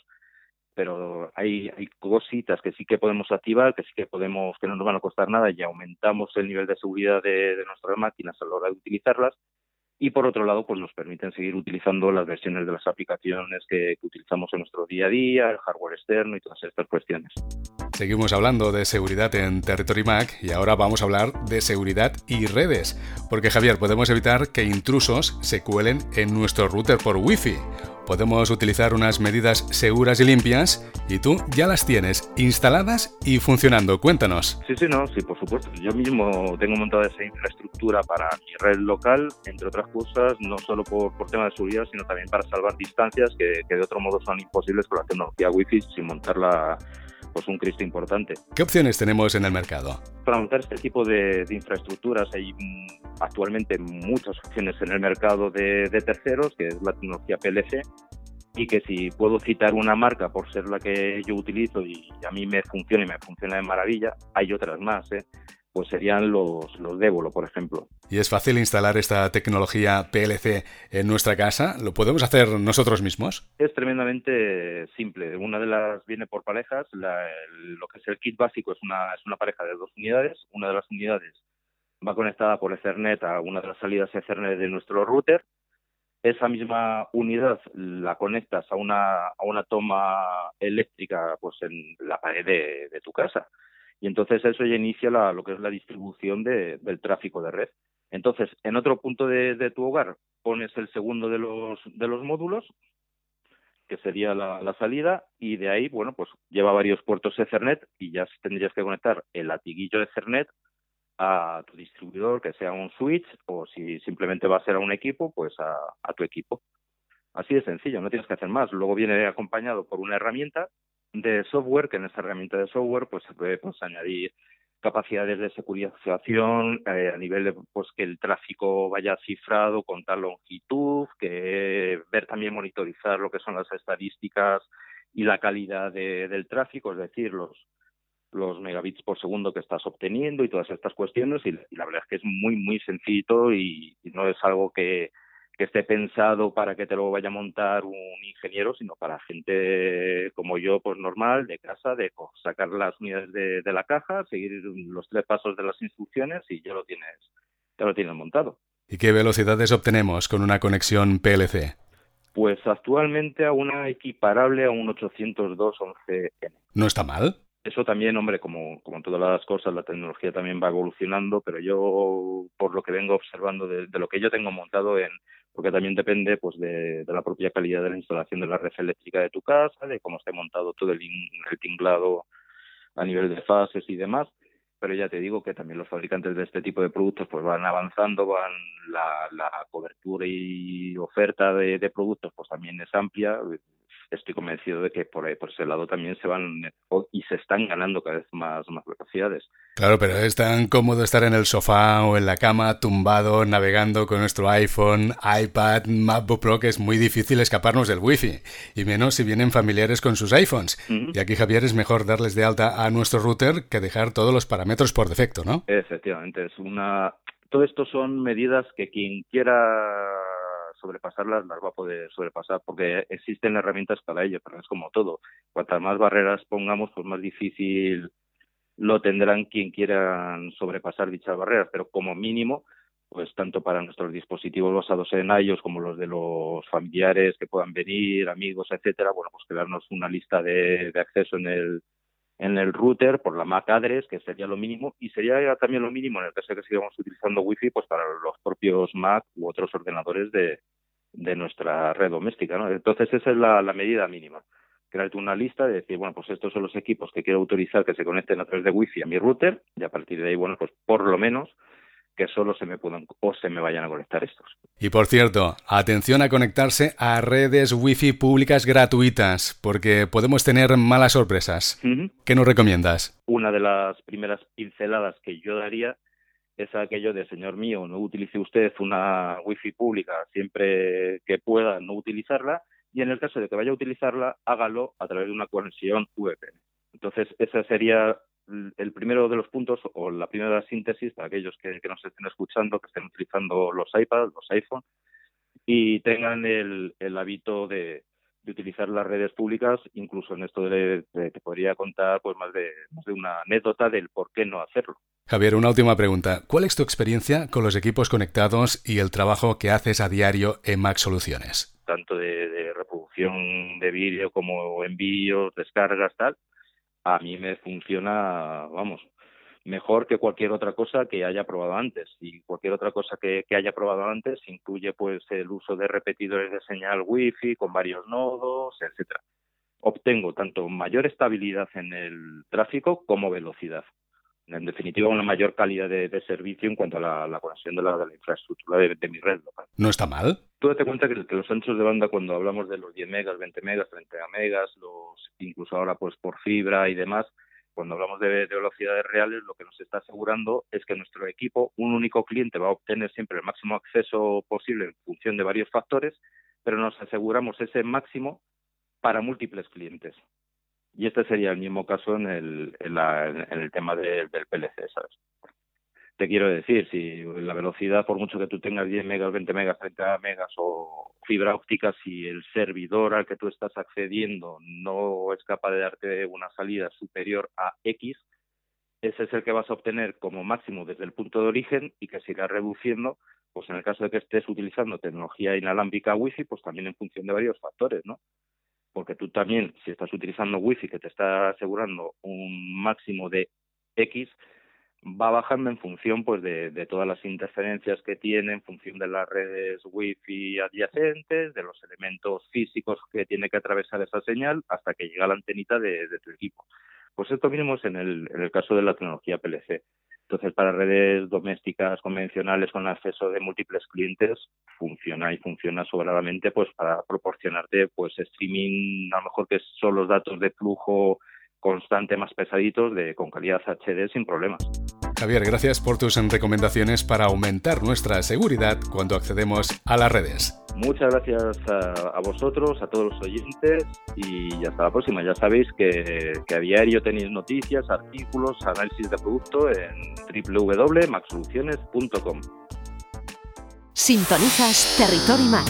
Speaker 8: pero hay cositas que sí que podemos activar, que sí que no nos van a costar nada y aumentamos el nivel de seguridad de nuestras máquinas a la hora de utilizarlas. Y por otro lado, pues nos permiten seguir utilizando las versiones de las aplicaciones que utilizamos en nuestro día a día, el hardware externo y todas estas cuestiones.
Speaker 2: Seguimos hablando de seguridad en Territory Mac y ahora vamos a hablar de seguridad y redes. Porque, Javier, podemos evitar que intrusos se cuelen en nuestro router por Wi-Fi. Podemos utilizar unas medidas seguras y limpias y tú ya las tienes instaladas y funcionando. Cuéntanos.
Speaker 8: Sí, por supuesto. Yo mismo tengo montada esa infraestructura para mi red local, entre otras cosas, no solo por tema de seguridad, sino también para salvar distancias que de otro modo son imposibles con la tecnología Wi-Fi sin montarla pues un Cristo importante.
Speaker 2: ¿Qué opciones tenemos en el mercado?
Speaker 8: Para montar este tipo de infraestructuras hay actualmente muchas opciones en el mercado de terceros, que es la tecnología PLC, y que si puedo citar una marca por ser la que yo utilizo y a mí me funciona de maravilla, hay otras más, pues serían los Devolo, por ejemplo.
Speaker 2: ¿Y es fácil instalar esta tecnología PLC en nuestra casa? ¿Lo podemos hacer nosotros mismos?
Speaker 8: Es tremendamente simple. Una de las viene por parejas. Lo que es el kit básico es una pareja de 2 unidades. Una de las unidades va conectada por Ethernet a una de las salidas Ethernet de nuestro router. Esa misma unidad la conectas a una toma eléctrica pues en la pared de tu casa. Y entonces eso ya inicia lo que es la distribución del tráfico de red. Entonces, en otro punto de tu hogar pones el segundo de los módulos, que sería la salida, y de ahí, bueno, pues lleva varios puertos Ethernet y ya tendrías que conectar el latiguillo Ethernet a tu distribuidor, que sea un switch, o si simplemente va a ser a un equipo, pues a tu equipo. Así de sencillo, no tienes que hacer más. Luego viene acompañado por una herramienta de software, que en esa herramienta de software pues se puede añadir capacidades de securización a nivel de pues que el tráfico vaya cifrado con tal longitud, que ver también monitorizar lo que son las estadísticas y la calidad del tráfico, es decir, los megabits por segundo que estás obteniendo y todas estas cuestiones, y la verdad es que es muy muy sencillito y no es algo que esté pensado para que te lo vaya a montar un ingeniero, sino para gente como yo, pues normal, de casa, de sacar las unidades de la caja, seguir los 3 pasos de las instrucciones y ya lo tienes montado.
Speaker 2: ¿Y qué velocidades obtenemos con una conexión PLC?
Speaker 8: Pues actualmente a una equiparable a un 802.11n.
Speaker 2: ¿No está mal?
Speaker 8: Eso también, hombre, como todas las cosas, la tecnología también va evolucionando, pero yo, por lo que vengo observando de lo que yo tengo montado porque también depende pues de la propia calidad de la instalación de la red eléctrica de tu casa, de cómo esté montado todo el tinglado a nivel de fases y demás, pero ya te digo que también los fabricantes de este tipo de productos pues van avanzando, la cobertura y oferta de productos pues también es amplia. Estoy convencido de que por ese lado también se están ganando cada vez más velocidades.
Speaker 2: Claro, pero es tan cómodo estar en el sofá o en la cama tumbado, navegando con nuestro iPhone, iPad, MacBook Pro, que es muy difícil escaparnos del Wi-Fi, y menos si vienen familiares con sus iPhones. Uh-huh. Y aquí, Javier, es mejor darles de alta a nuestro router que dejar todos los parámetros por defecto, ¿no?
Speaker 8: Efectivamente, todo esto son medidas que quien quiera sobrepasarlas las va a poder sobrepasar, porque existen herramientas para ello, pero es como todo. Cuantas más barreras pongamos, pues más difícil lo tendrán quien quieran sobrepasar dichas barreras, pero como mínimo, pues tanto para nuestros dispositivos basados en iOS como los de los familiares que puedan venir, amigos, etcétera, bueno, pues crearnos una lista de acceso en el router por la MAC address, que sería lo mínimo, y sería también lo mínimo en el caso de que sigamos utilizando Wi-Fi, pues para los propios Mac u otros ordenadores de nuestra red doméstica, ¿no? Entonces esa es la medida mínima. Crearte una lista de decir, bueno, pues estos son los equipos que quiero autorizar que se conecten a través de Wi-Fi a mi router, y a partir de ahí, bueno, pues por lo menos que solo se me puedan o se me vayan a conectar estos.
Speaker 2: Y por cierto, atención a conectarse a redes Wi-Fi públicas gratuitas, porque podemos tener malas sorpresas. ¿Qué nos recomiendas?
Speaker 8: Una de las primeras pinceladas que yo daría es aquello de, señor mío, no utilice usted una Wi-Fi pública siempre que pueda no utilizarla, y en el caso de que vaya a utilizarla, hágalo a través de una conexión VPN. Entonces, ese sería el primero de los puntos, o la primera síntesis para aquellos que nos estén escuchando, que estén utilizando los iPads, los iPhone, y tengan el hábito de utilizar las redes públicas. Incluso en esto te podría contar pues más de una anécdota del por qué no hacerlo.
Speaker 2: Javier, una última pregunta. ¿Cuál es tu experiencia con los equipos conectados y el trabajo que haces a diario en Mac Soluciones?
Speaker 8: Tanto de reproducción de vídeo como envíos, descargas, tal, a mí me funciona, mejor que cualquier otra cosa que haya probado antes. Y cualquier otra cosa que haya probado antes incluye pues el uso de repetidores de señal Wi-Fi con varios nodos, etcétera. Obtengo tanto mayor estabilidad en el tráfico como velocidad. En definitiva, una mayor calidad de servicio en cuanto a la conexión de la infraestructura de mi red local.
Speaker 2: ¿No está mal?
Speaker 8: Tú date cuenta que los anchos de banda, cuando hablamos de los 10 megas, 20 megas, 30 megas, incluso ahora pues por fibra y demás, cuando hablamos de velocidades reales, lo que nos está asegurando es que nuestro equipo, un único cliente, va a obtener siempre el máximo acceso posible en función de varios factores, pero nos aseguramos ese máximo para múltiples clientes. Y este sería el mismo caso en el tema del PLC, ¿sabes? Te quiero decir, si la velocidad, por mucho que tú tengas 10 megas, 20 megas, 30 megas o fibra óptica, si el servidor al que tú estás accediendo no es capaz de darte una salida superior a X, ese es el que vas a obtener como máximo desde el punto de origen y que se irá reduciendo, pues en el caso de que estés utilizando tecnología inalámbrica Wi-Fi, pues también en función de varios factores, ¿no? Porque tú también, si estás utilizando Wi-Fi que te está asegurando un máximo de X, va bajando en función pues de todas las interferencias que tiene, en función de las redes Wi-Fi adyacentes, de los elementos físicos que tiene que atravesar esa señal, hasta que llega a la antenita de tu equipo. Pues esto mismo es en el caso de la tecnología PLC. Entonces, para redes domésticas convencionales con acceso de múltiples clientes, funciona sobradamente pues para proporcionarte pues streaming, a lo mejor que son los datos de flujo constante más pesaditos con calidad HD sin problemas.
Speaker 2: Javier, gracias por tus recomendaciones para aumentar nuestra seguridad cuando accedemos a las redes.
Speaker 8: Muchas gracias a vosotros, a todos los oyentes, y hasta la próxima. Ya sabéis que a diario tenéis noticias, artículos, análisis de producto en www.macsoluciones.com.
Speaker 1: Sintonizas Territory Mac.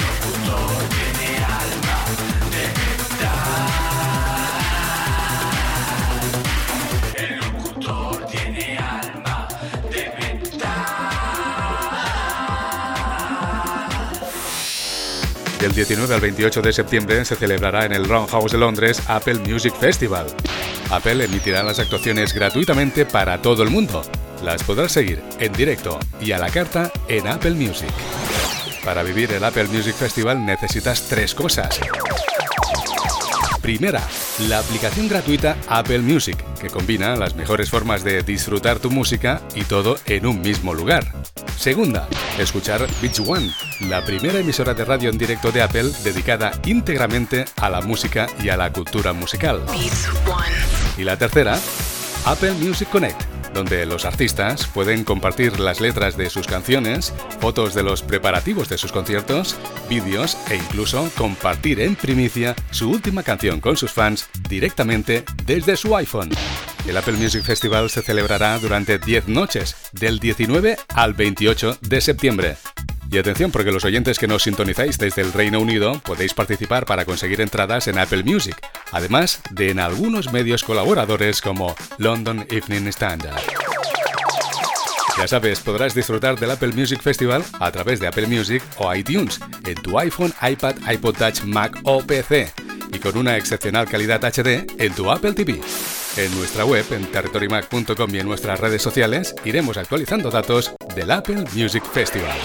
Speaker 2: Del 19 al 28 de septiembre se celebrará en el Roundhouse de Londres Apple Music Festival. Apple emitirá las actuaciones gratuitamente para todo el mundo. Las podrás seguir en directo y a la carta en Apple Music. Para vivir el Apple Music Festival necesitas 3 cosas. Primera, la aplicación gratuita Apple Music, que combina las mejores formas de disfrutar tu música y todo en un mismo lugar. Segunda, escuchar Beach One, la primera emisora de radio en directo de Apple dedicada íntegramente a la música y a la cultura musical. Y la tercera, Apple Music Connect, donde los artistas pueden compartir las letras de sus canciones, fotos de los preparativos de sus conciertos, vídeos e incluso compartir en primicia su última canción con sus fans directamente desde su iPhone. El Apple Music Festival se celebrará durante 10 noches, del 19 al 28 de septiembre. Y atención, porque los oyentes que nos sintonizáis desde el Reino Unido podéis participar para conseguir entradas en Apple Music, además de en algunos medios colaboradores como London Evening Standard. Ya sabes, podrás disfrutar del Apple Music Festival a través de Apple Music o iTunes, en tu iPhone, iPad, iPod Touch, Mac o PC, y con una excepcional calidad HD en tu Apple TV. En nuestra web, en territorymac.com y en nuestras redes sociales, iremos actualizando datos del Apple Music Festival.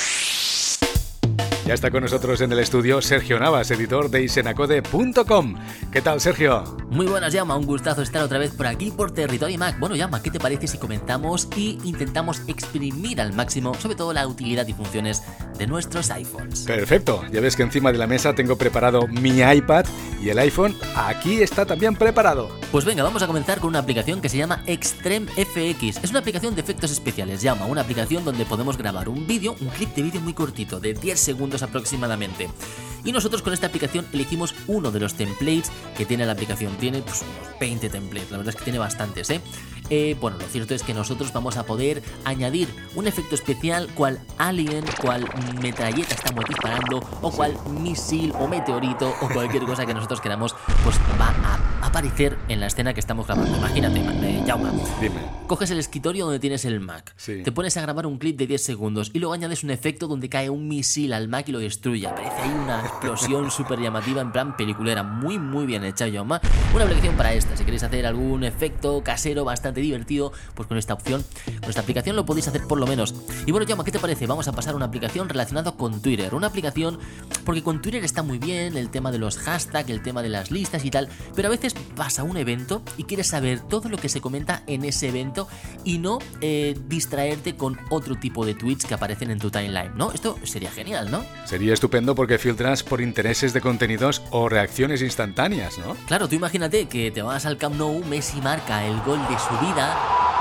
Speaker 2: Ya está con nosotros en el estudio Sergio Navas, editor de isenacode.com. ¿Qué tal, Sergio?
Speaker 9: Muy buenas, Jaume, un gustazo estar otra vez por aquí por Territory Mac. Bueno, Jaume, ¿qué te parece si comentamos y intentamos exprimir al máximo sobre todo la utilidad y funciones de nuestros iPhones?
Speaker 2: Perfecto, ya ves que encima de la mesa tengo preparado mi iPad y el iPhone aquí está también preparado.
Speaker 9: Pues venga, vamos a comenzar con una aplicación que se llama Extreme FX. Es una aplicación de efectos especiales, Jaume, una aplicación donde podemos grabar un clip de vídeo muy cortito, de 10 segundos aproximadamente. Y nosotros con esta aplicación elegimos uno de los templates que tiene la aplicación. Tiene pues unos 20 templates, la verdad es que tiene bastantes, Bueno, lo cierto es que nosotros vamos a poder añadir un efecto especial cual alien, cual metralleta estamos disparando, o cual misil o meteorito o cualquier cosa que nosotros queramos, pues va a aparecer en la escena que estamos grabando. Imagínate, Jaume.
Speaker 2: Dime.
Speaker 9: Coges el escritorio donde tienes el Mac,
Speaker 2: Sí.
Speaker 9: te pones a grabar un clip de 10 segundos y luego añades un efecto donde cae un misil al Mac y lo destruye. Aparece ahí una explosión súper llamativa en plan peliculera, muy muy bien hecha, Jaume. Una aplicación para esta, si queréis hacer algún efecto casero bastante divertido, pues con esta opción, con esta aplicación lo podéis hacer por lo menos. Y bueno, Jaume, ¿qué te parece? Vamos a pasar a una aplicación relacionada con Twitter. Una aplicación, porque con Twitter está muy bien el tema de los hashtags, el tema de las listas y tal, pero a veces vas a un evento y quieres saber todo lo que se comenta en ese evento y no distraerte con otro tipo de tweets que aparecen en tu timeline, ¿no? Esto sería genial, ¿no?
Speaker 2: Sería estupendo porque filtras por intereses de contenidos o reacciones instantáneas, ¿no?
Speaker 9: Claro, tú imagínate que te vas al Camp Nou, Messi marca el gol de su vida.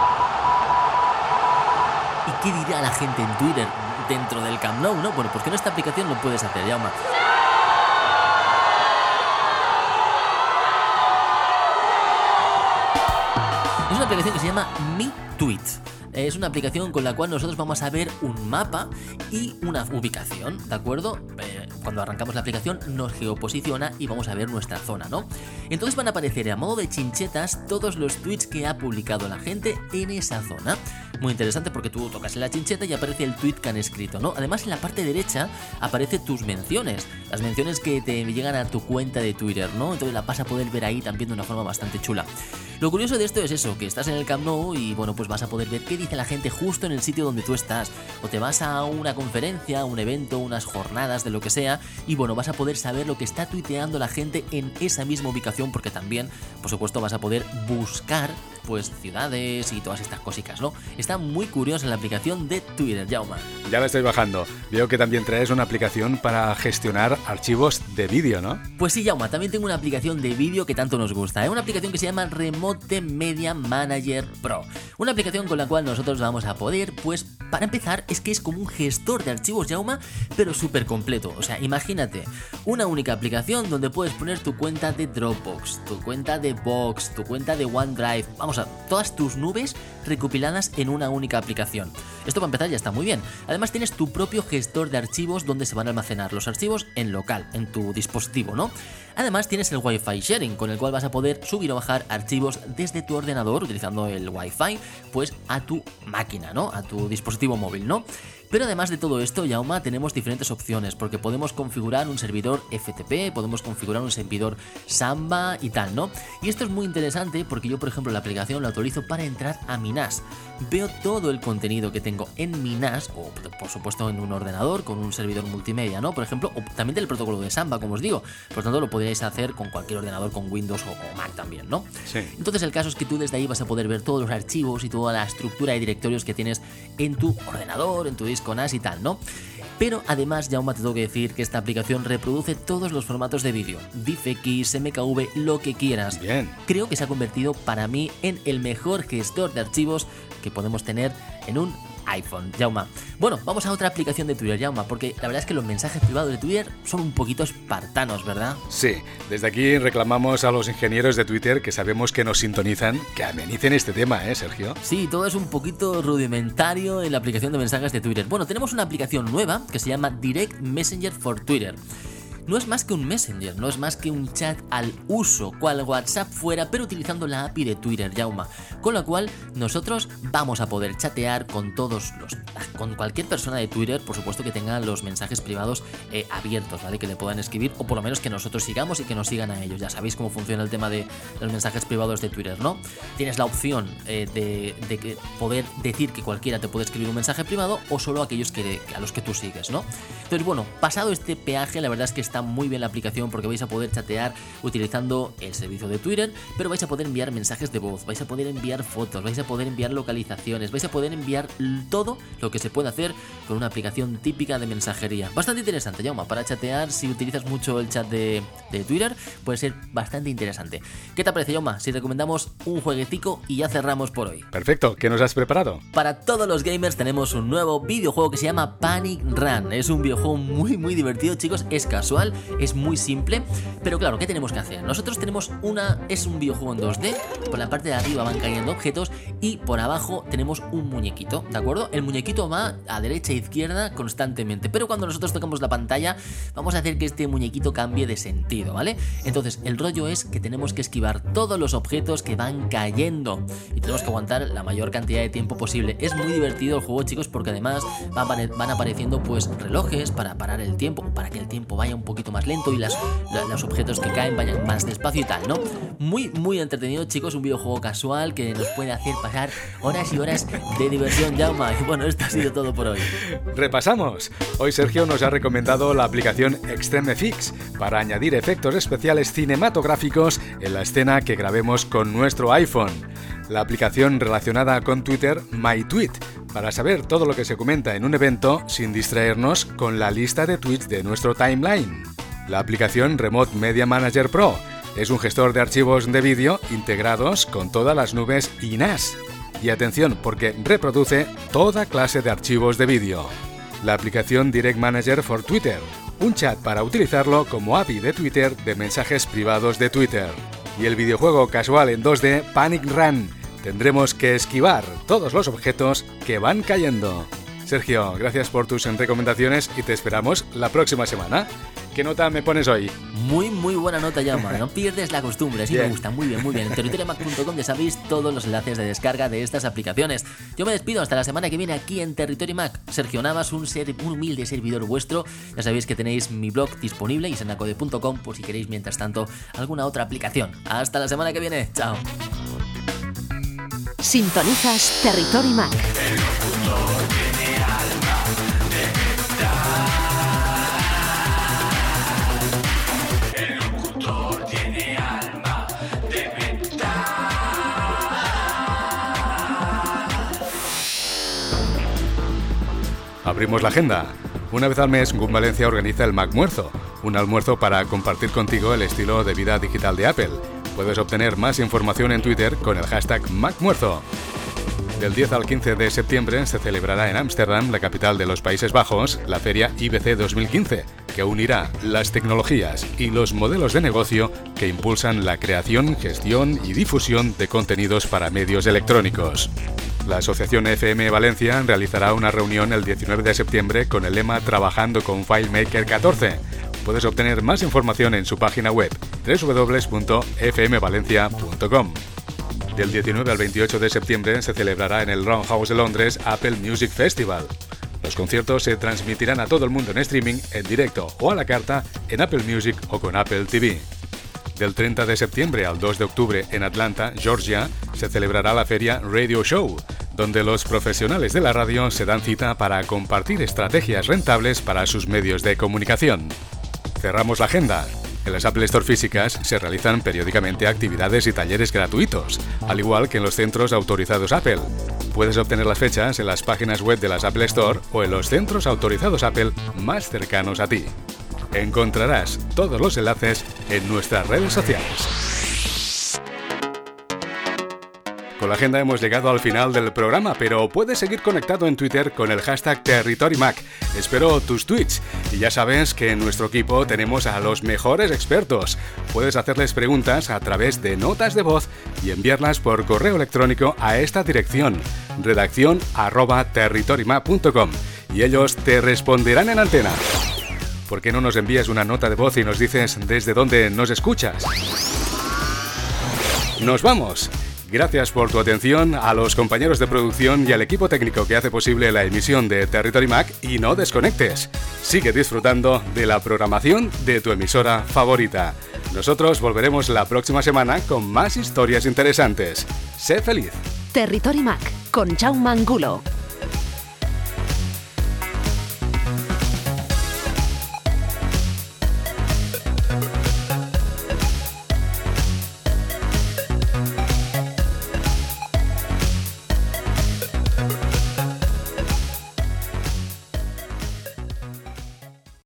Speaker 9: ¿Y qué dirá la gente en Twitter dentro del Camp Nou, no? Bueno, pues con esta aplicación lo puedes hacer, Jaume. Es una aplicación que se llama Mi Tweets. Es una aplicación con la cual nosotros vamos a ver un mapa y una ubicación, ¿de acuerdo? Cuando arrancamos la aplicación nos geoposiciona y vamos a ver nuestra zona, ¿no? Entonces van a aparecer a modo de chinchetas todos los tweets que ha publicado la gente en esa zona. Muy interesante porque tú tocas en la chincheta y aparece el tweet que han escrito, ¿no? Además en la parte derecha aparece tus menciones, las menciones que te llegan a tu cuenta de Twitter, ¿no? Entonces la vas a poder ver ahí también de una forma bastante chula. Lo curioso de esto es eso, que estás en el Camp Nou y bueno, pues vas a poder ver qué dice la gente justo en el sitio donde tú estás, o te vas a una conferencia, un evento, unas jornadas de lo que sea, y bueno, vas a poder saber lo que está tuiteando la gente en esa misma ubicación, porque también, por supuesto, vas a poder buscar pues ciudades y todas estas cositas, ¿no? Está muy curiosa la aplicación de Twitter, Jaume.
Speaker 2: Ya la estoy bajando. Veo que también traes una aplicación para gestionar archivos de vídeo, ¿no?
Speaker 9: Pues sí, Jaume, también tengo una aplicación de vídeo que tanto nos gusta, ¿eh? Una aplicación que se llama Remote Media Manager Pro. Una aplicación con la cual nosotros vamos a poder, pues, para empezar, es que es como un gestor de archivos, Jaume, pero súper completo. O sea, imagínate, una única aplicación donde puedes poner tu cuenta de Dropbox, tu cuenta de Box, tu cuenta de OneDrive, vamos a todas tus nubes recopiladas en una única aplicación. Esto para empezar ya está muy bien. Además tienes tu propio gestor de archivos donde se van a almacenar los archivos en local, en tu dispositivo, ¿no? Además tienes el Wi-Fi Sharing, con el cual vas a poder subir o bajar archivos desde tu ordenador utilizando el Wi-Fi, pues a tu máquina, ¿no? A tu dispositivo móvil, ¿no? Pero además de todo esto, Jaume, tenemos diferentes opciones, porque podemos configurar un servidor FTP, podemos configurar un servidor Samba y tal, ¿no? Y esto es muy interesante porque yo, por ejemplo, la aplicación la utilizo para entrar a mi NAS. Veo todo el contenido que tengo en mi NAS, o por supuesto en un ordenador con un servidor multimedia, ¿no? Por ejemplo, o también del protocolo de Samba, como os digo. Por lo tanto, lo podríais hacer con cualquier ordenador con Windows o Mac también, ¿no?
Speaker 2: Sí.
Speaker 9: Entonces el caso es que tú desde ahí vas a poder ver todos los archivos y toda la estructura de directorios que tienes en tu ordenador, en tu disco NAS y tal, ¿no? Pero además, Jaume, te tengo que decir que esta aplicación reproduce todos los formatos de vídeo, DivX, MKV, lo que quieras.
Speaker 2: Bien.
Speaker 9: Creo que se ha convertido para mí en el mejor gestor de archivos que podemos tener en un iPhone, Jaume. Bueno, vamos a otra aplicación de Twitter, Jaume, porque la verdad es que los mensajes privados de Twitter son un poquito espartanos, ¿verdad?
Speaker 2: Sí, desde aquí reclamamos a los ingenieros de Twitter que sabemos que nos sintonizan, que amenicen este tema, Sergio?
Speaker 9: Sí, todo es un poquito rudimentario en la aplicación de mensajes de Twitter. Bueno, tenemos una aplicación nueva que se llama Direct Messenger for Twitter. No es más que un Messenger, no es más que un chat al uso, cual WhatsApp fuera, pero utilizando la API de Twitter, Jaume. Con la cual nosotros vamos a poder chatear con con cualquier persona de Twitter, por supuesto que tenga los mensajes privados abiertos, ¿vale? Que le puedan escribir, o por lo menos que nosotros sigamos y que nos sigan a ellos. Ya sabéis cómo funciona el tema de los mensajes privados de Twitter, ¿no? Tienes la opción de que poder decir que cualquiera te puede escribir un mensaje privado o solo aquellos a los que tú sigues, ¿no? Entonces, bueno, pasado este peaje, la verdad es que está está muy bien la aplicación porque vais a poder chatear utilizando el servicio de Twitter, pero vais a poder enviar mensajes de voz, vais a poder enviar fotos, vais a poder enviar localizaciones, vais a poder enviar todo lo que se puede hacer con una aplicación típica de mensajería. Bastante interesante, Jaume, para chatear. Si utilizas mucho el chat de Twitter, puede ser bastante interesante. ¿Qué te parece, Jaume, si recomendamos un jueguetico y ya cerramos por hoy?
Speaker 2: Perfecto, ¿qué nos has preparado?
Speaker 9: Para todos los gamers tenemos un nuevo videojuego que se llama Panic Run. Es un videojuego muy divertido, chicos, es casual, es muy simple, pero claro, ¿qué tenemos que hacer? Nosotros tenemos es un videojuego en 2D, por la parte de arriba van cayendo objetos y por abajo tenemos un muñequito, ¿de acuerdo? El muñequito va a derecha e izquierda constantemente, pero cuando nosotros tocamos la pantalla vamos a hacer que este muñequito cambie de sentido, ¿vale? Entonces el rollo es que tenemos que esquivar todos los objetos que van cayendo y tenemos que aguantar la mayor cantidad de tiempo posible. Es muy divertido el juego, chicos, porque además van apareciendo pues relojes para parar el tiempo, para que el tiempo vaya un poquito más lento y los objetos que caen vayan más despacio y tal, ¿no? Muy entretenido, chicos, un videojuego casual que nos puede hacer pasar horas y horas de diversión, Jaume. Y bueno, esto ha sido todo por hoy.
Speaker 2: Repasamos. Hoy Sergio nos ha recomendado la aplicación ExtremeFX para añadir efectos especiales cinematográficos en la escena que grabemos con nuestro iPhone. La aplicación relacionada con Twitter, MyTweet, para saber todo lo que se comenta en un evento sin distraernos con la lista de tweets de nuestro timeline. La aplicación Remote Media Manager Pro es un gestor de archivos de vídeo integrados con todas las nubes y NAS. Y atención, porque reproduce toda clase de archivos de vídeo. La aplicación Direct Manager for Twitter, un chat para utilizarlo como API de Twitter de mensajes privados de Twitter. Y el videojuego casual en 2D Panic Run. Tendremos que esquivar todos los objetos que van cayendo. Sergio, gracias por tus recomendaciones y te esperamos la próxima semana. ¿Qué nota me pones hoy?
Speaker 9: Muy buena nota, Jaume. No pierdes la costumbre, sí, me gusta, muy bien. En territoriamac.com ya sabéis todos los enlaces de descarga de estas aplicaciones. Yo me despido hasta la semana que viene aquí en Territory Mac. Sergio Navas, un humilde servidor vuestro. Ya sabéis que tenéis mi blog disponible, isenacode.com, por si queréis mientras tanto alguna otra aplicación. Hasta la semana que viene, chao.
Speaker 1: Sintonizas Territory Mac.
Speaker 2: Abrimos la agenda. Una vez al mes, GUM Valencia organiza el MacMuerzo, un almuerzo para compartir contigo el estilo de vida digital de Apple. Puedes obtener más información en Twitter con el hashtag MacMuerzo. Del 10 al 15 de septiembre se celebrará en Ámsterdam, la capital de los Países Bajos, la feria IBC 2015, que unirá las tecnologías y los modelos de negocio que impulsan la creación, gestión y difusión de contenidos para medios electrónicos. La Asociación FM Valencia realizará una reunión el 19 de septiembre con el lema Trabajando con FileMaker 14. Puedes obtener más información en su página web www.fmvalencia.com. Del 19 al 28 de septiembre se celebrará en el Roundhouse de Londres Apple Music Festival. Los conciertos se transmitirán a todo el mundo en streaming, en directo o a la carta en Apple Music o con Apple TV. Del 30 de septiembre al 2 de octubre en Atlanta, Georgia, se celebrará la feria Radio Show, donde los profesionales de la radio se dan cita para compartir estrategias rentables para sus medios de comunicación. Cerramos la agenda. En las Apple Store físicas se realizan periódicamente actividades y talleres gratuitos, al igual que en los centros autorizados Apple. Puedes obtener las fechas en las páginas web de las Apple Store o en los centros autorizados Apple más cercanos a ti. Encontrarás todos los enlaces en nuestras redes sociales. Con la agenda hemos llegado al final del programa, pero puedes seguir conectado en Twitter con el hashtag TerritoryMac. Espero tus tweets. Y ya sabes que en nuestro equipo tenemos a los mejores expertos. Puedes hacerles preguntas a través de notas de voz y enviarlas por correo electrónico a esta dirección: redaccion@territorymac.com, y ellos te responderán en antena. ¿Por qué no nos envías una nota de voz y nos dices desde dónde nos escuchas? ¡Nos vamos! Gracias por tu atención, a los compañeros de producción y al equipo técnico que hace posible la emisión de Territory Mac, y no desconectes. Sigue disfrutando de la programación de tu emisora favorita. Nosotros volveremos la próxima semana con más historias interesantes. Sé feliz.
Speaker 1: Territory Mac con Jaume Angulo.